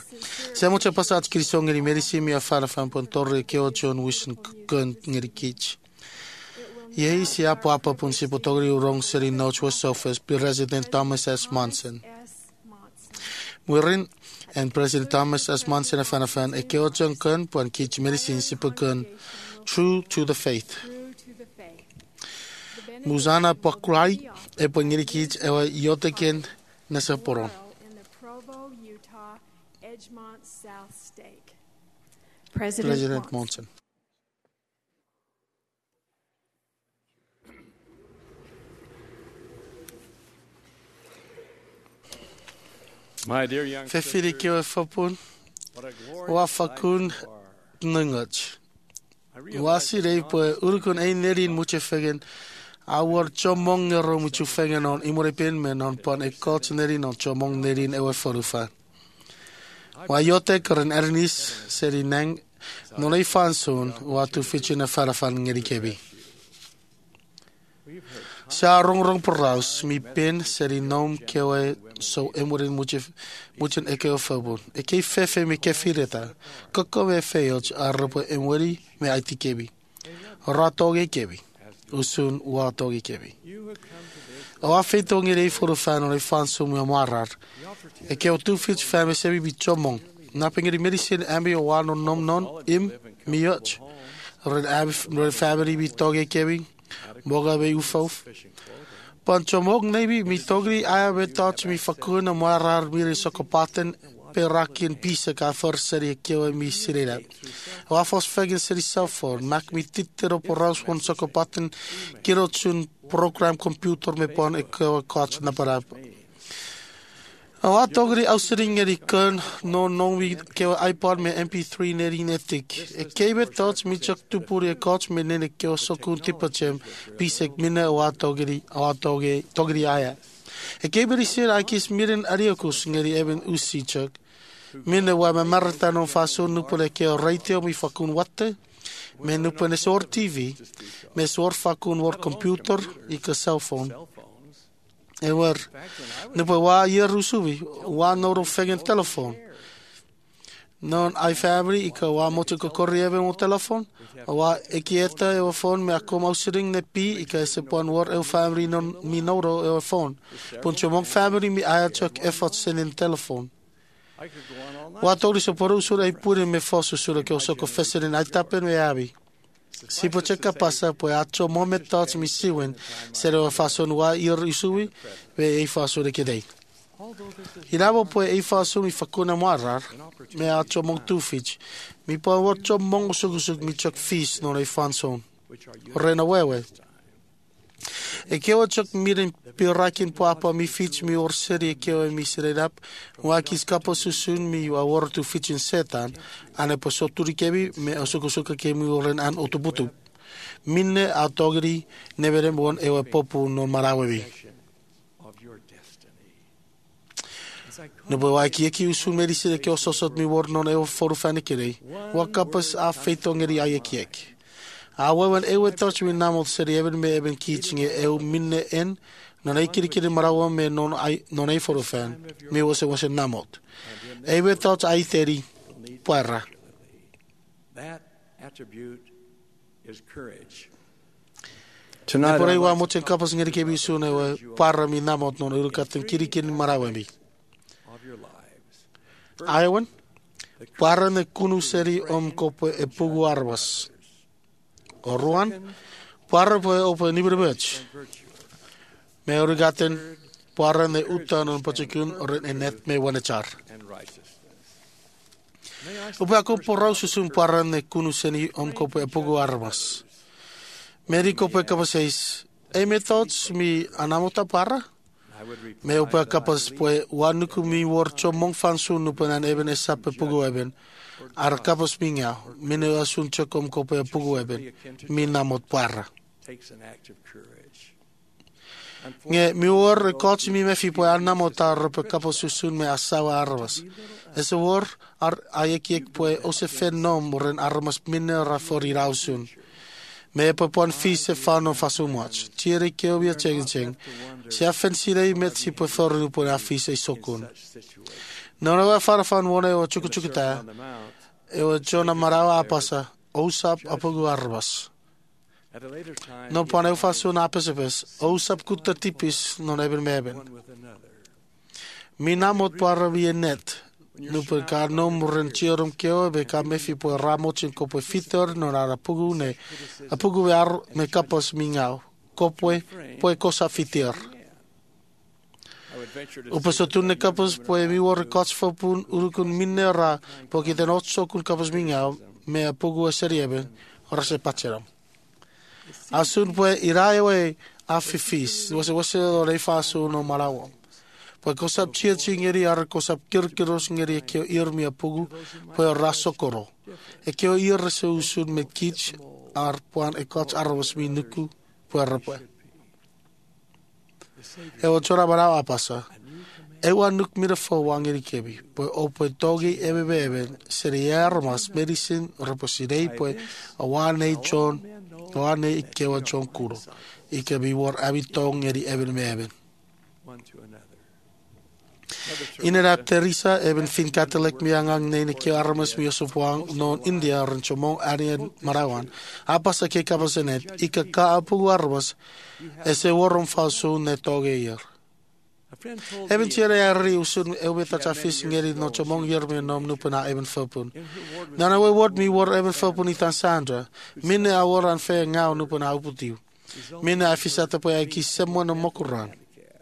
Se mo che pasat Kristo ngeri merisi mi afara fan pontorre ke o John Wilson gun ngeri kich. Ye si apo apa pun si potogri urong seri noch was office President Thomas S. Monson. Murin and President Thomas S. Monson afana fan e ke o John gun pon kich merisi si gun true to the faith. Muzana Pakrai e pon ngeri kich e wa yoteken nasa poron. In the Provo, Utah, Edgemont South Stake. President, President Monson. Monson. My dear young Fefiri ke o fapun what a glorious wa sight fakun you are. nungach. I realize Wasi rei po urukun ei nerin muche fegen awar chomong ngero muchu fegen on imore pen men on pon e coach nerin on chomong nerin ewe forufa. Wa yote karen ernis seri nang nonei fansun wa tu fichina farafan ngeri kebi. Sa rong rong peraus mi pen seri nom kewe so emurin muche muchen eke o fabun. Eke fefe mi kefireta. Koko we feoch arropo emuri me aiti kebi. Ratoge kebi. Usun watoge kebi. O afeito ngere foro fan on e fansu mu amarar. Eke o tu fich fame sebi bi chomong. Na pengeri medicine ambi o wano nom non im mioch. Red ab red family bi toge kebi. Moga be ufof. Panchomog nebi mi togri aya be touch mi fakuna marar miri sokopaten perakin pisa ka for seri kewe mi sirera. Wafos fegen seri cellphone mak mi titero poraus won sokopaten kirotsun program computer me pon e kewe coach na parap. Awa togri ausringeri kun no no vi kewe iPod me M P three neri netik. E kebe touch mi chok tupuri e coach me nene kewe sokun tipachem pisek mine awa togri awa toge togri aya. E kebe risir akis miren ariokus ngeri eben usi chok. Mine wa me marata non faso nupole kewe ratio mi fakun watte. Me nupone sor T V. Me sor fakun war computer ika cellphone. E war, nupo wa yerusubi, wa noro fegen telefoon. Non ai family, ika wa moto ko korri ebe mo telefoon. Wa ekieta e wa phone me akoma usring ne pi, ika se pon war e family non mi noro e wa phone. Poncho mong family mi aya chok effort sen in telefoon. Wa tori so poru sura i pure me fosu sura ke o soko feser in ai tapen me abi. Si po cheka pasa po acho moment touch mi siwen sero fason wa ir isui ve e faso de kedei. Hirabo po e faso mi fakuna marar me acho mong tufich mi po wacho mong sugusug mi chok fis no e fanson rena wewe. E keo chok miren pirakin po apa mi fich mi or seri e keo mi sererap wa kis kapo susun mi wa war tu fichin setan ane po soturi kebi me osukusuka kemi oren an otubutu minne autogri nevere bon ewe popu no marawebi no bo wa ki ki usun medisi de keo sosot mi war non ewe foru fanikere wa kapas a feito ngeri ayeki Awe wan ewe touch mi namot seri even me even teaching e eu minne en non ai kiri kiri marawa me non ai non ai for fan me was was namot ewe touch ai theri parra. That attribute is courage. Tonight por iwa mo chen kapas ngeri ke bisu ne wa parra mi namot non uru katen kiri kiri marawa mi Of your lives. aiwan parra ne kunu seri om kopo e pugu arbas Oruan, parra po opo nibrebech. Me origaten parra ne utan on pachikun oren enet me wanachar. And righteousness. Opo ako porau susun parra ne kunuseni om kopo epugu armas. Meri kopo kapaseis. E me tots mi anamota parra? I would reply Me opo kapas po wanuku mi worcho mong fansun nupanan eben esap epugu eben. Ar kapos minga, mine asun chokom kope pugu eben, minamot parra. takes an act of courage. Nge mi war coach mi me fi po anamot ar pe kapos susun me asawa arvas. Ese war ar ayek ek po o se fenom ren armas mine rafori rausun. Me po pon fi se fano fasumach. Tiere ke obia cheng cheng. Se afen sirei met si po foru po na fi se sokun. Nona wa farafan wone o chuku chuku ta. On the mount, E o Jona marawa apasa. Osap apagu arbas. at a later time, No he pane acknowledged faso na apesepes. Osap kuta tipis non eben meben. one with another. Minamot para vi net. Nu pe ka no muren tiorum keo be ka mefi po ramochin ko po fitor no ra pugu ne. Apugu ve ar me kapos mingau. Kopwe po cosa fitir. I would venture to O pe so tunne kapos po e mi wor kots fopun urukun minera po ki ten otso kun kapos mingau me apugu e seriebe ora se pacheram. Asun po irae afifis. Wase wase o rei faso no marawa. Poe kosap chia chi ngeri ara kosap kirkiros ngeri e keo irmi a pugu, poe raso koro. E keo ir se usun me kich ar puan e kots arwas mi nuku, poe rapoe. E o chora marau apasa. E wa nuk mira fo wangeri kebi, poe o poe togi ebe bebe, seri armas medicine raposirei poe a wane John, a wane i keo John kuro. I kebi war abitong ngeri eben me eben. one to another. Inera Teresa eben fin Catholic miangang nene ke armas mi osopwang non India ranchomong arian marawan apa sa ke kabasenet ika ka apu armas ese worom falso netoge yer A friend told eben me tiere ari usun eubeta chafis ngeri no chomong yer me nom nupena eben fopun in her ward was nana we word mi wor eben fopun itan Sandra mine aworan fe ngau nupena uputiu mine afisata po aki semona mokuran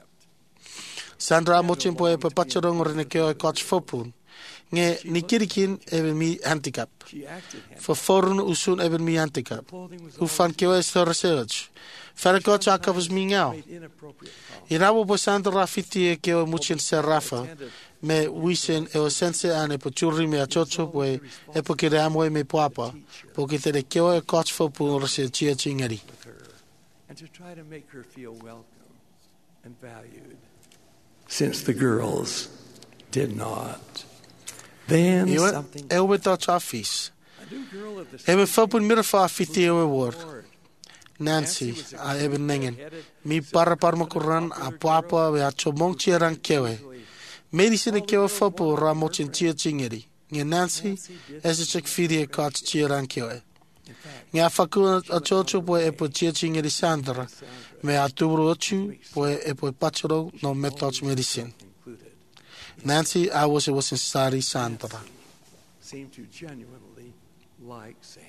Sandra mochin po e pe pachorong rene keo e coach fopun. Nge nikirikin even mi handicap. she acted hand. For foreign usun even mi handicap. Clothing was U fan keo e sto research. Fere coach akavas mi ngau. made inappropriate comments. Irawo po Sandra rafiti e keo muchin se rafa. Me wisen e o sense ane po churri me a chocho po e e po kire amoe me poapa. Po ki tere keo e coach fopun rese chia chingeri. With her, and to try to make her feel welcome and valued, since the girls did not. Then Iwe something. e ube to chafis. A new girl of the Ebe fopun mira fa fiti e word. Lord. Nancy, a eben nengen. Mi para parmakuran a papa ve a chomong chierang kewe. Medicine kewe fopo ra mochin chia chingeri. Nge Nancy, ese chek fidi e kat chierang kewe. Nge a faku a chocho po e po chia chingeri Sandra. Me a tubro ochu po e po pachoro no metoch medicine. Included, Nancy, I was it was in Sari Sandra. seemed to genuinely like Sandra.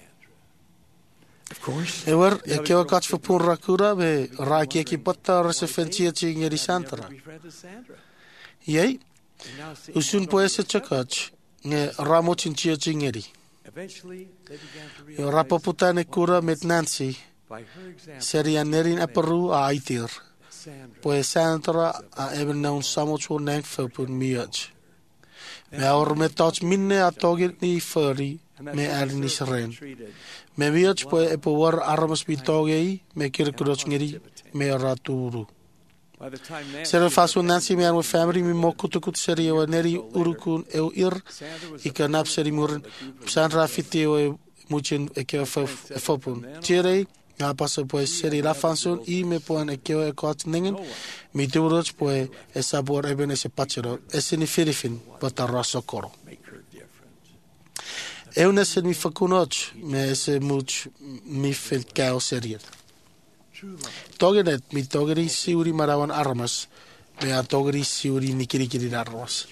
Of course, Ewer, e kewe kat fopun rakura ve ra kieki pata rase fen chia chingeri Sandra. befriended Sandra. Yei, And now seeing usun po ese chakach, nge ramochin chia chingeri. eventually they began to Yo realize rapoputane kura met Nancy, by her example seria nerin a Peru a aitir. that Sandra Poe Sandra a eben naun samocho neng fopun miach. Me aur me touch minne a togit ni furry, me er ni seren. treated Me miach poe e po war armas bi togei, me kirkuroch ngeri, me raturu. by the time Nancy Sere fasu Nancy me anwe family mi mo kutukut seri o neri urukun eu ir, Sandra was ika nap seri muren, Sandra fiti o muchin e keo fopun. Tirei, nga pasa poe seri la fansun i me poan e keo e koat ningen, mi turoch poe e sabor eben e se pachero, e se ni firifin, bata raso koro. make her different. Eu nese mi fakunoch, me se much mi fel kao seriet. True love. Togenet, mi togeri siuri marawan armas, me a togeri siuri nikirikiri armas.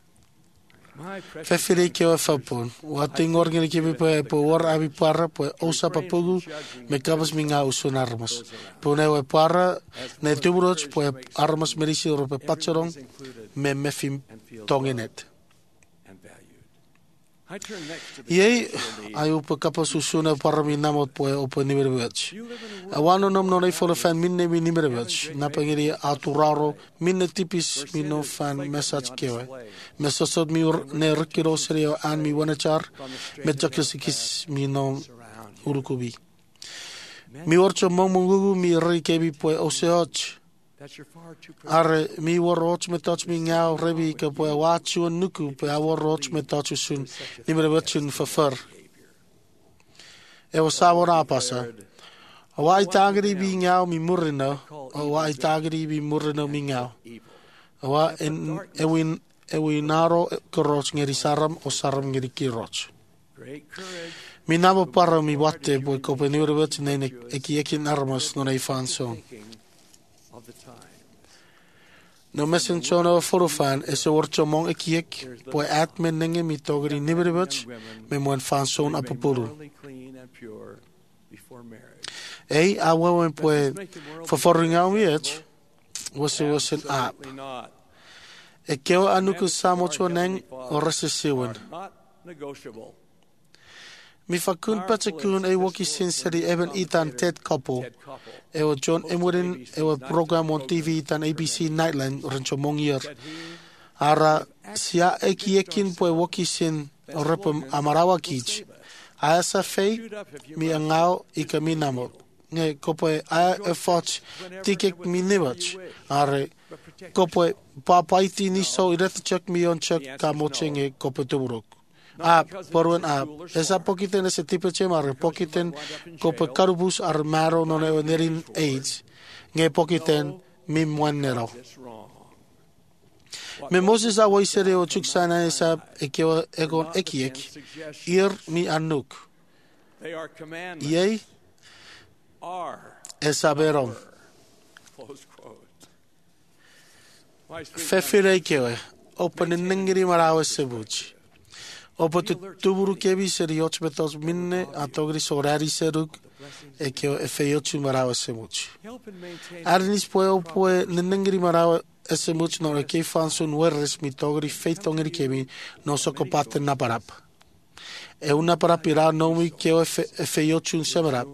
My precious Fefiri keo e fapun, wa tingor ngiri kibi poe po war abi para, poe osa papugu, me kabas mi nga usun armas. Po ne we para, ne tuburoch, poe armas merisi rope pacharong, included me mefim and feel tongenet. and valued. I turn next to the Yei, spiritual need. ai upa kapas usuna para mi namot poe opa nimerewech. You live in a A wano nom no nei fola fan minne mi nimerewech. Napangiri aturaro, minne tipis mi no fan message kewe. Me sosod mi ur ne rikiro serio an mi wanachar, me jakisikis mi no surround you. urukubi. Mi orcho mong mungugu mi rikebi poe oseoch. That you're far too proud. Are mi waroch me touch mi ngau rebi ka poe wachu nuku poe awaroch me touch usun nimerewechun fafer. E o sawara pasa. O wai tagri bi ngau mi murino, o wai tagri bi murino mi ngau. Evil. O wa en ewin e ui naro kiroch ngeri saram o saram ngeri kiroch. Mi nabo para mi wate po ko pe niure wet nei e ki ekin armas no nei fanson. No mesen chono forofan e se worcho mong e kiek po at men nenge mi togri niure wet me mon fanson apopuru. Ei a wawen po for foring out yet was it was an app. E keo anuku samo cho neng o resesiwen. Mi fakun patakun e woki sinseri even itan Ted Koppel. E o John Emwin e o program on T V itan A B C Nightline rancho mongier. Ara sia eki ekin po e woki sin o repum amarawa kich. Aya sa fei mi angao i kaminamo. Nge kopoe aya e foch tikek mi nibach. Are kopoe papaiti niso i retachak mi on chak ka mochenge kopoe tuburuk. A porwen a esa pokiten ese tipo chemar pokiten kopoe karubus ar maro no ne nerin AIDS. Nge pokiten mi muanero. Me Moses a waisere o chuksana esa ekeo egon ekiek ir mi anuk. Yei esa veron. Fefire kewe open ningiri marawe sebuchi. Opo tu tuburu kebi seri och betos minne atogri sorari seruk e keo e feiochu marawe sebuchi. Arnis poe opoe ningiri marawe esemuch no ke fansun werres mitogri feitongeri kebi no sokopate na parap. E una parapira no mi keo e feiochu semerap.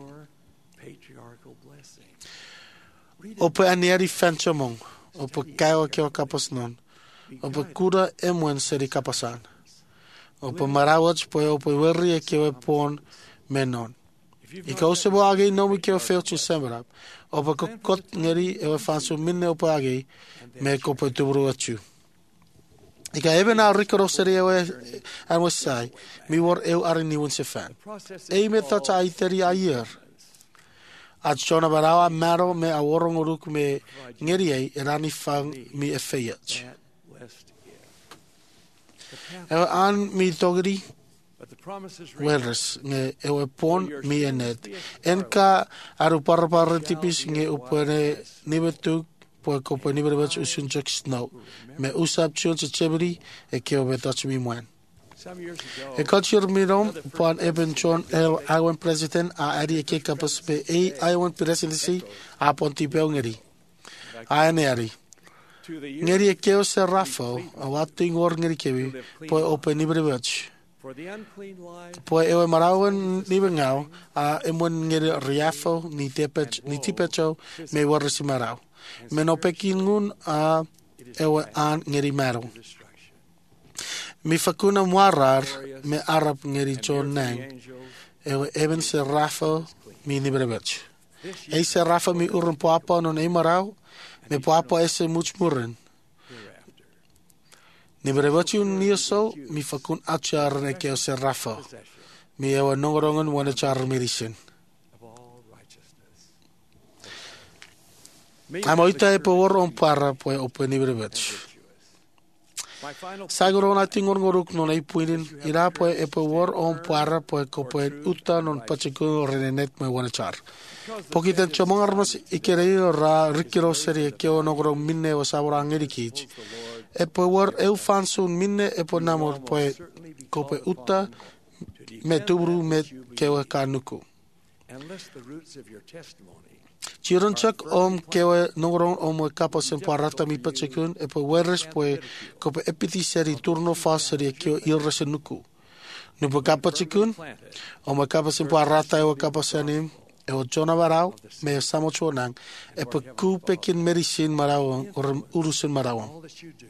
Opo anieri fanchamong. Opo kao keo kapas non. Opo kura emwen seri kapasan. Opo marawach poe opo werri e keo e pon menon. Ika osebo age no mi keo feiochu semerap. Opo kokot ngeri e fansun minne opo age me kopo tuburu atu. Ika ebe na rikoro seri ewe anwa sai, mi war eu arini winse fan. E me tata aiteri a year. At chona barawa maro me a woronguruk me ngeri e rani fang mi e feyach. Ewe an mi togri Welres nge ewe pon mi enet. Enka aru parapara tipis nge upere nibetuk po kopo ni berbach usun chak snow me usap chun se chebri e keo betach mi mwen e kachir mi rom pan eben chon el awen president a ari e ke kapas be e awen presidency a ponti pe ngeri a eri ngeri e keo se rafo a wating or ngeri kebi po open ni berbach po ewe marawen ni bengao a emwen ngeri riafo ni tepech ni tipecho me warisi marau Meno pekingun a ewe an ngeri mero. Mi fakuna muarar me arab ngeri chon nang. Ewe even se rafa mi nibrebech. E se rafa mi urun poapa non e marau. Me poapa ese much muren. Nibrebech un nioso mi fakun achar ne keo se rafa. Mi ewe nongorongan wana char medicine. Amoita e por on para po open nibrebech. Sagoro na tingor ngoruk non ai puinin ira po e por on para po ko po uta non pachiku renet me wana char. Pokiten chomong armas ikere ra rikiro seri ke ono gro minne o sabora ngerikich. E po war eu fansun minne e po namor po ko po uta me tubru me ke wa kanuku. Chironchak om kewe nongron om kapos en parata mi pachekun e po weres po ko po epiti seri turno fa seri keo irres nuku. Nu po kapachekun om kapos en parata e kapos anim e o chona barau me samo chonang e po ku pekin medicine marau or urusen marau.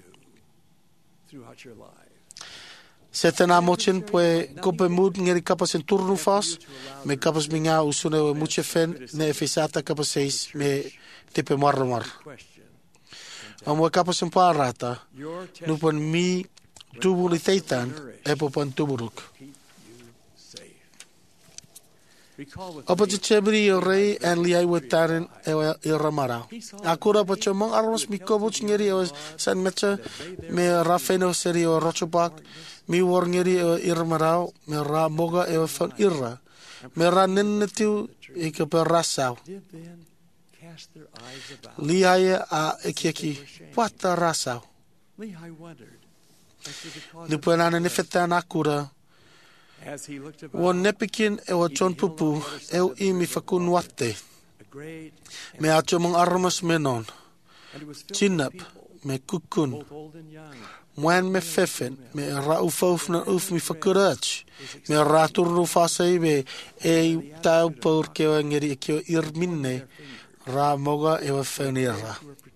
Setena mochen pues kope mood ngeri kapas en turno fas me kapas minga usune muche fen ne fisata kapas seis me tipe marro mar. Amo kapas en parata nu pon mi tubuli teitan e po pon tuburuk. Opa te chebri o rei en liai wetaren e i ramarau. Akura pa chamang armas mi kobuch ngeri o san mecha me rafeno seri o rochopak mi war ngeri o i ramarau me ra moga e o fan irra me ra nennetiu i ka per rasau. Liai a ekieki pata rasau. Nupuanana nefetan akura Wa nepikin e wa chon pupu e o i mi whakunuate. Me acho mong armas menon. Chinap me kukun. Mwan me fefen me ra ufauf na uf mi whakurach. Me ra turnu whasai be e tau paur ke o ngeri ke o irmine ra moga e wa whanera.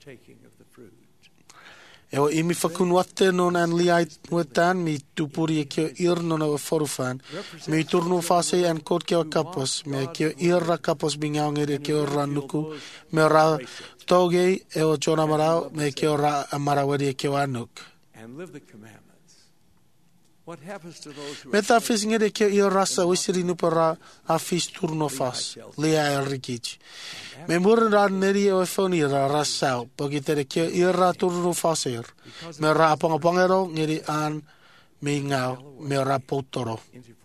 E o imi whakunuate non an liai wetan mi tupuri e keo ir non o forufan. Mi turnu whase an kot keo kapos. Me keo irra kapos bingaongere keo ranuku. Me ra toge e o chona marau me keo ra amarawari e keo anuk. Me ta fis ngere keo i rasa wisiri nupa ra a fis turno fas. Lea e rikich. Me murin ra neri e o whoni ra rasau. Pagi tere keo i ra turno fas er. Me ra apangapangero ngeri an me ngau me ra potoro.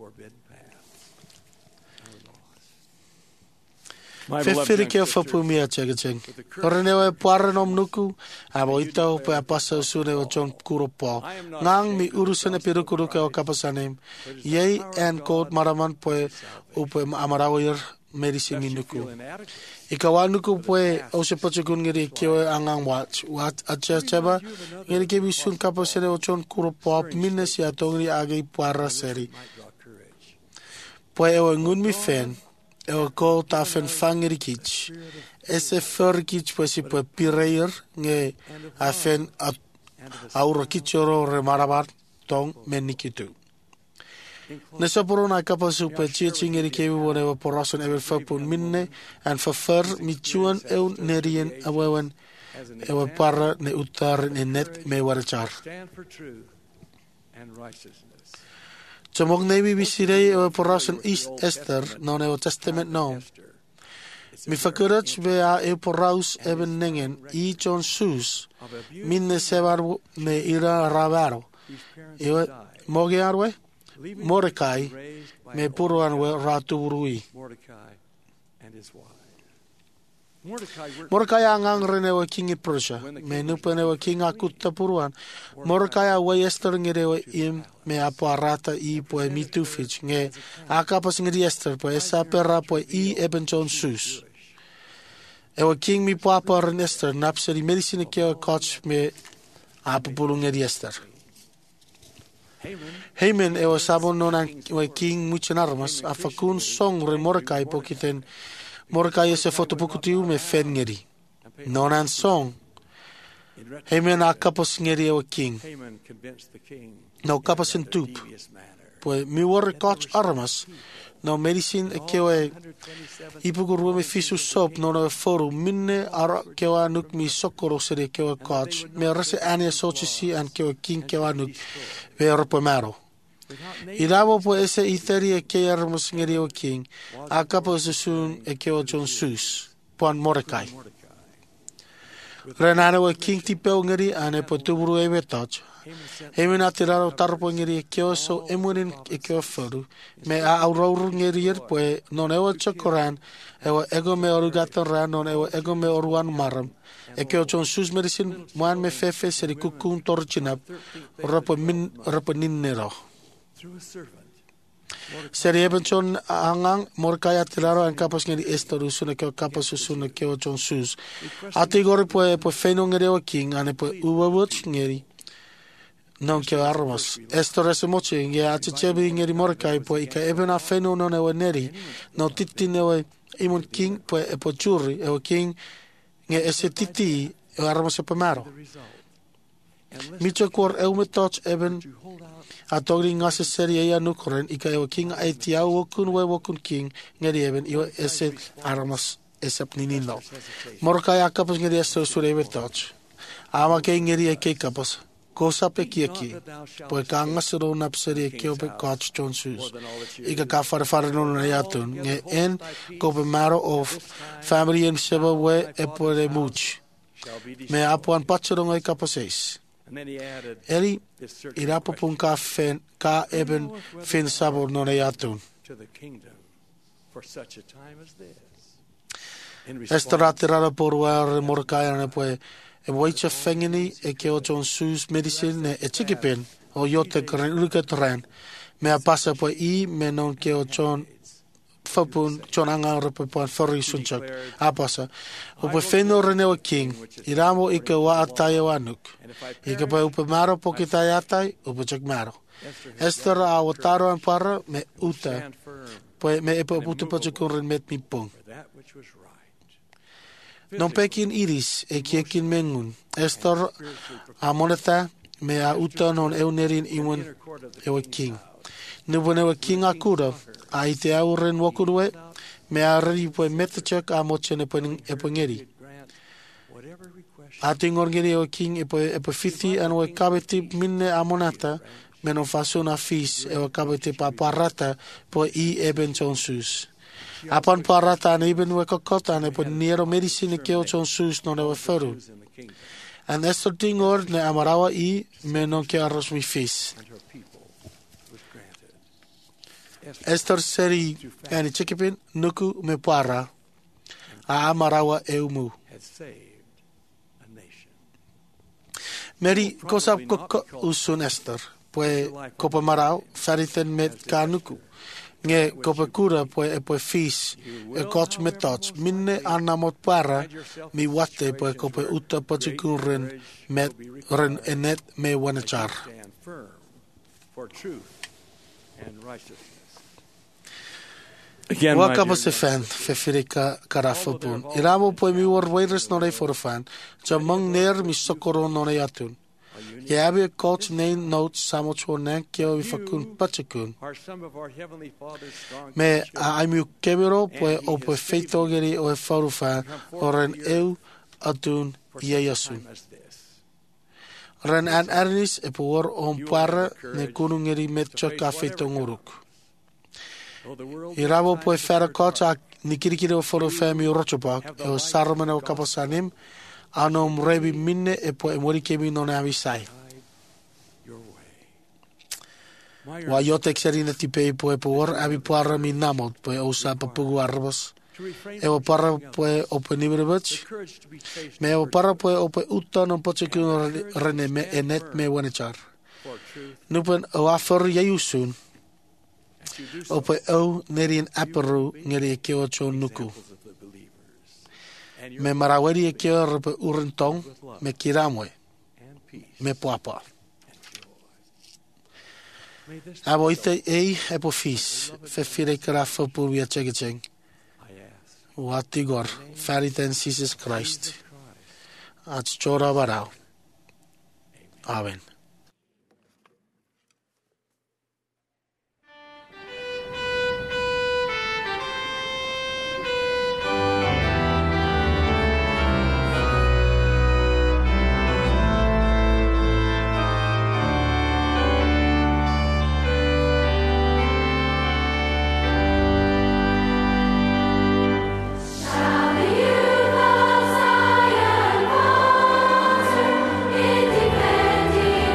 Fefiri keo whapu mea tega cheng. Rene o e puare nom nuku, a mo itau pe a pasa sune o chon kuro pō. Ngang mi urusene pirukuruke o kapasanem. Yei en kod maraman poe upe amarawir merisi mi nuku. Ika wa nuku poe o se pachakun ngeri keo e angang watch. Wat acha cheba, ngeri kebi sun kapasene o chon kuro pō minne si atongri age puara seri. Poe o ngun mi fen, e o ko ta fen fangeri kich. Ese fer kich poe si poe pireir nge a fen aura kichoro re marabar tong menikitu. Nesa porona kapasu pe chichi ngeri kewi wane wa porason ewe whapun minne an whawhar mi chuan eun nerien awewen ewe para ne utar ne net me warachar. Chamok nebi bisirei ewe porason East Esther non ewe testament nom. Mi whakurach be a e poraus eben nengen i John Sus minne sevar me ira ravaro. Ewe moge arwe? Mordecai me puruan we ratubului. Mordecai angang rene wa king Persia me nupene wa king akutta puruan. Mordecai wa Esther ngere wa im me aparata i po mi tufich nge akapas ngiri Esther po esa perra po i eben John Sus. E wa king mi papa ren Esther napseri medicine ke coach me apupulu ngiri Esther. Haman e o sabon nonan o king muchen armas a fakun song re Mordecai po kiten Mordecai se fotopukutiu me fen ngeri. Nonan song Haman a kapos ngeri o king. No kapos en tup. Po mi war coach armas no medicine e keo e ipukuru me fisu sop no no foru minne ara keo anuk mi sokoro sere keo coach me rase ane sochisi an keo king keo anuk ve ropo maro. I rabo po ese itheri e keo armas ngeri o king a kapo susun e keo John Sus pon Mordecai. Renane o king tipeo ngeri ane po tuburu e vetoch. Haman a tiraro tarpo ngeri e keo so emurin e keo foru. Me a aurauru ngeri er poe non ewa chokoran ewa ego me orugatan ran non ewa ego me oruan maram. E keo John Sus merisin muan me fefe seri kukun torchinap rapo min rapo ninnero. Seri eben John angang Mordecai a tiraro an kapas ngeri Esther usune keo kapas usune keo John Sus. Ati gore poe poe feno ngeri o king ane poe uwawuch ngeri. Non keo armas. Esther ese moche nge ati chebi ngeri Mordecai poe ika eben a feno non ewe neri no titi newe imun king poe e po churri ewe king nge ese titi ewe armas e pamaro. Micho kuar ewe metoch eben a togri ngase seri ea nukoren ika ewe king a eti au wakun we wakun king ngeri eben ewe ese armas ese pninino. Mordecai a kapas ngeri Esther sure ewe toch. Ama kei ngeri e kei kapas. Ko sape kieki, po e ka ngasiro na pseri e keo pe Coach John Sus. Ika ka whare whare no na yatun. Nge en ko pe maro of family and seba we e po re much. Me apuan pacharonga i kapaseis. Eri, i rapo pun ka fen, ka eben fin sabo no na yatun. Esta rate rara porua re Mordecai ana poe e waicha whengini e keo John Sus medicine ne e tikipen o yote karen uruka tran me a pasa poe i me non keo John whapun John anga rape poe whari sunchak a pasa o poe wheno renewa king i ramo i ka wa atai o anuk i ka poe upe maro po ki tai atai upe chak maro Esther a wataro an para me uta poe me e poe putu po chakurin met mi pong Non pekin iris e kiekin mengun. Esther a moneta me a uta non eunerin imun ewe king. Nubu newe king a kura a ite au ren wakurue me a rari poe metachak a mochen e poe ngeri. A tingor ngeri ewe king e poe fithi anu e kabeti minne a monata me non fasuna fis ewe kabeti pa parata poe i eben John Sus. Upon parata and even we kokota and upon near medicine keo John Sus no never furu. And esto tingor ne amarawa I me non ke arroz mi fis. Esther seri ani chikipin nuku me para a amarawa eumu. Mary kosap koko usun Esther pue kopa marau fariten met kanuku. Nge kope kura poe e poe fis e koch me toch minne ana mot para mi wate poe kope uta pachikun ren met ren enet me wanachar. Wakapa se fan fe firika karafopun. Iramo poe mi war waiters no rei for a fan. Jamang ner mi sokoro no rei atun. Je habe coach nein notes samocho nan keo i fakun pachikun. Me a aimu kemero poe o poe feito geri o e farufa o ren eu atun iayasun. Ren an arnis e poor on para ne kunungeri metcha ka feito nguruk. I rabo poe fera coach a nikirikiri o farufa mi rochopak e o sarmane o kapasanim ano mrebi minne e po e mori kemi non avisai. Wa yote xerina tipe po e por abi para mi namot po e usa papugu arbos. E o para po e ope nibrevich. Me o para po e ope utta non po chekun rene me enet me wanechar. Nupen o afer yayusun. Ope o nerin aperu ngeri e keo cho nuku. Me maraweri e keo repe urentong me kiramwe me poapa. Abo ite ei e po fis fe fire karafa pur via chegecheng. Watigor fariten Jesus Christ. Ats chora barao. Amen. Defending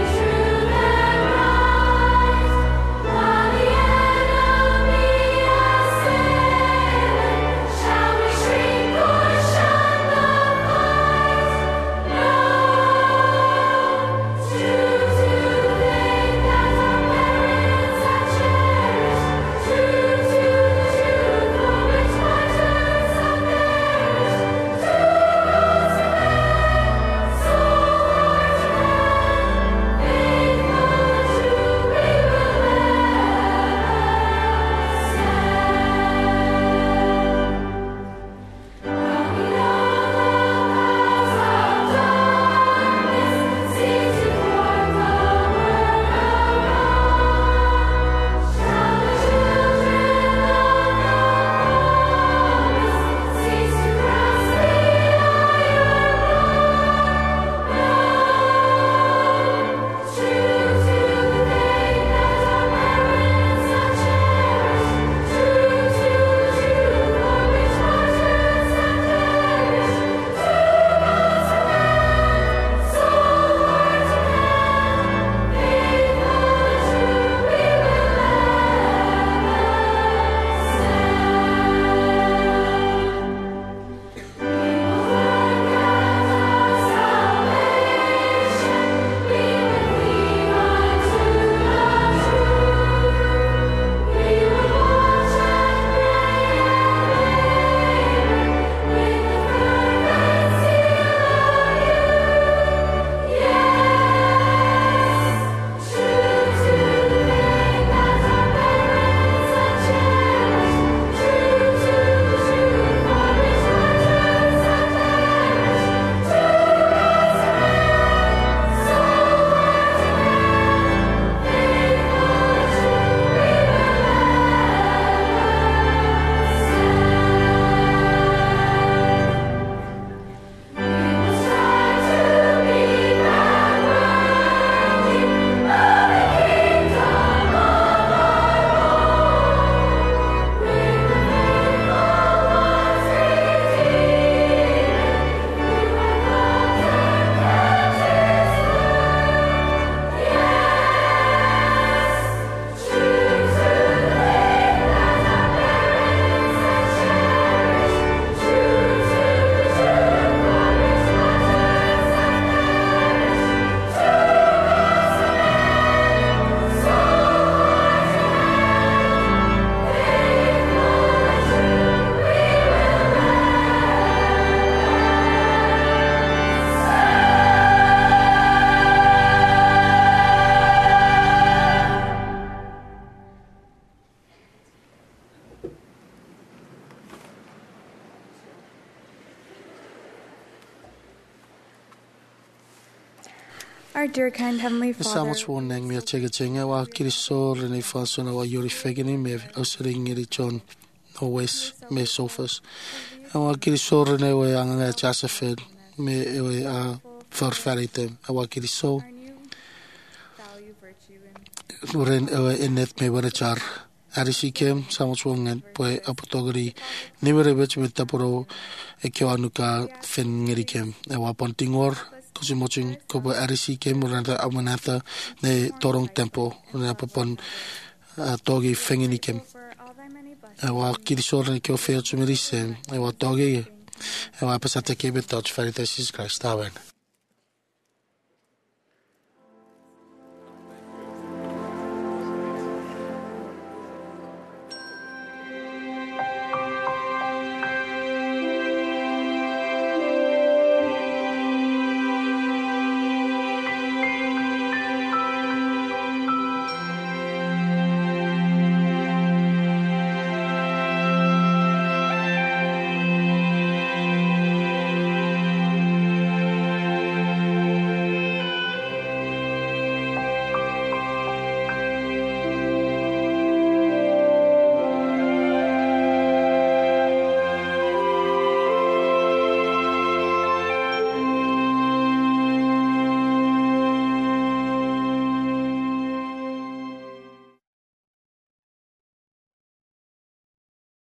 Our dear kind Heavenly Sa Father, much warning me a chega chenga wa kiriso rene fasona wa yuri fegini me osering iri John always me sofas. Wa kiriso rene we anga Josephine me we a farfarite wa kiriso ren e net me wara char arisi kem sa much warning poe apotogri ni mere bech me taporo e kyo anuka fen ngiri kem e wa pontingor kasi moching ko ba arisi ke muranda amanata ne torong tempo na papon togi fengini kem wa kirisor ne ko fe chumerise wa togi wa pasata ke be touch farita Jesus Christ amen.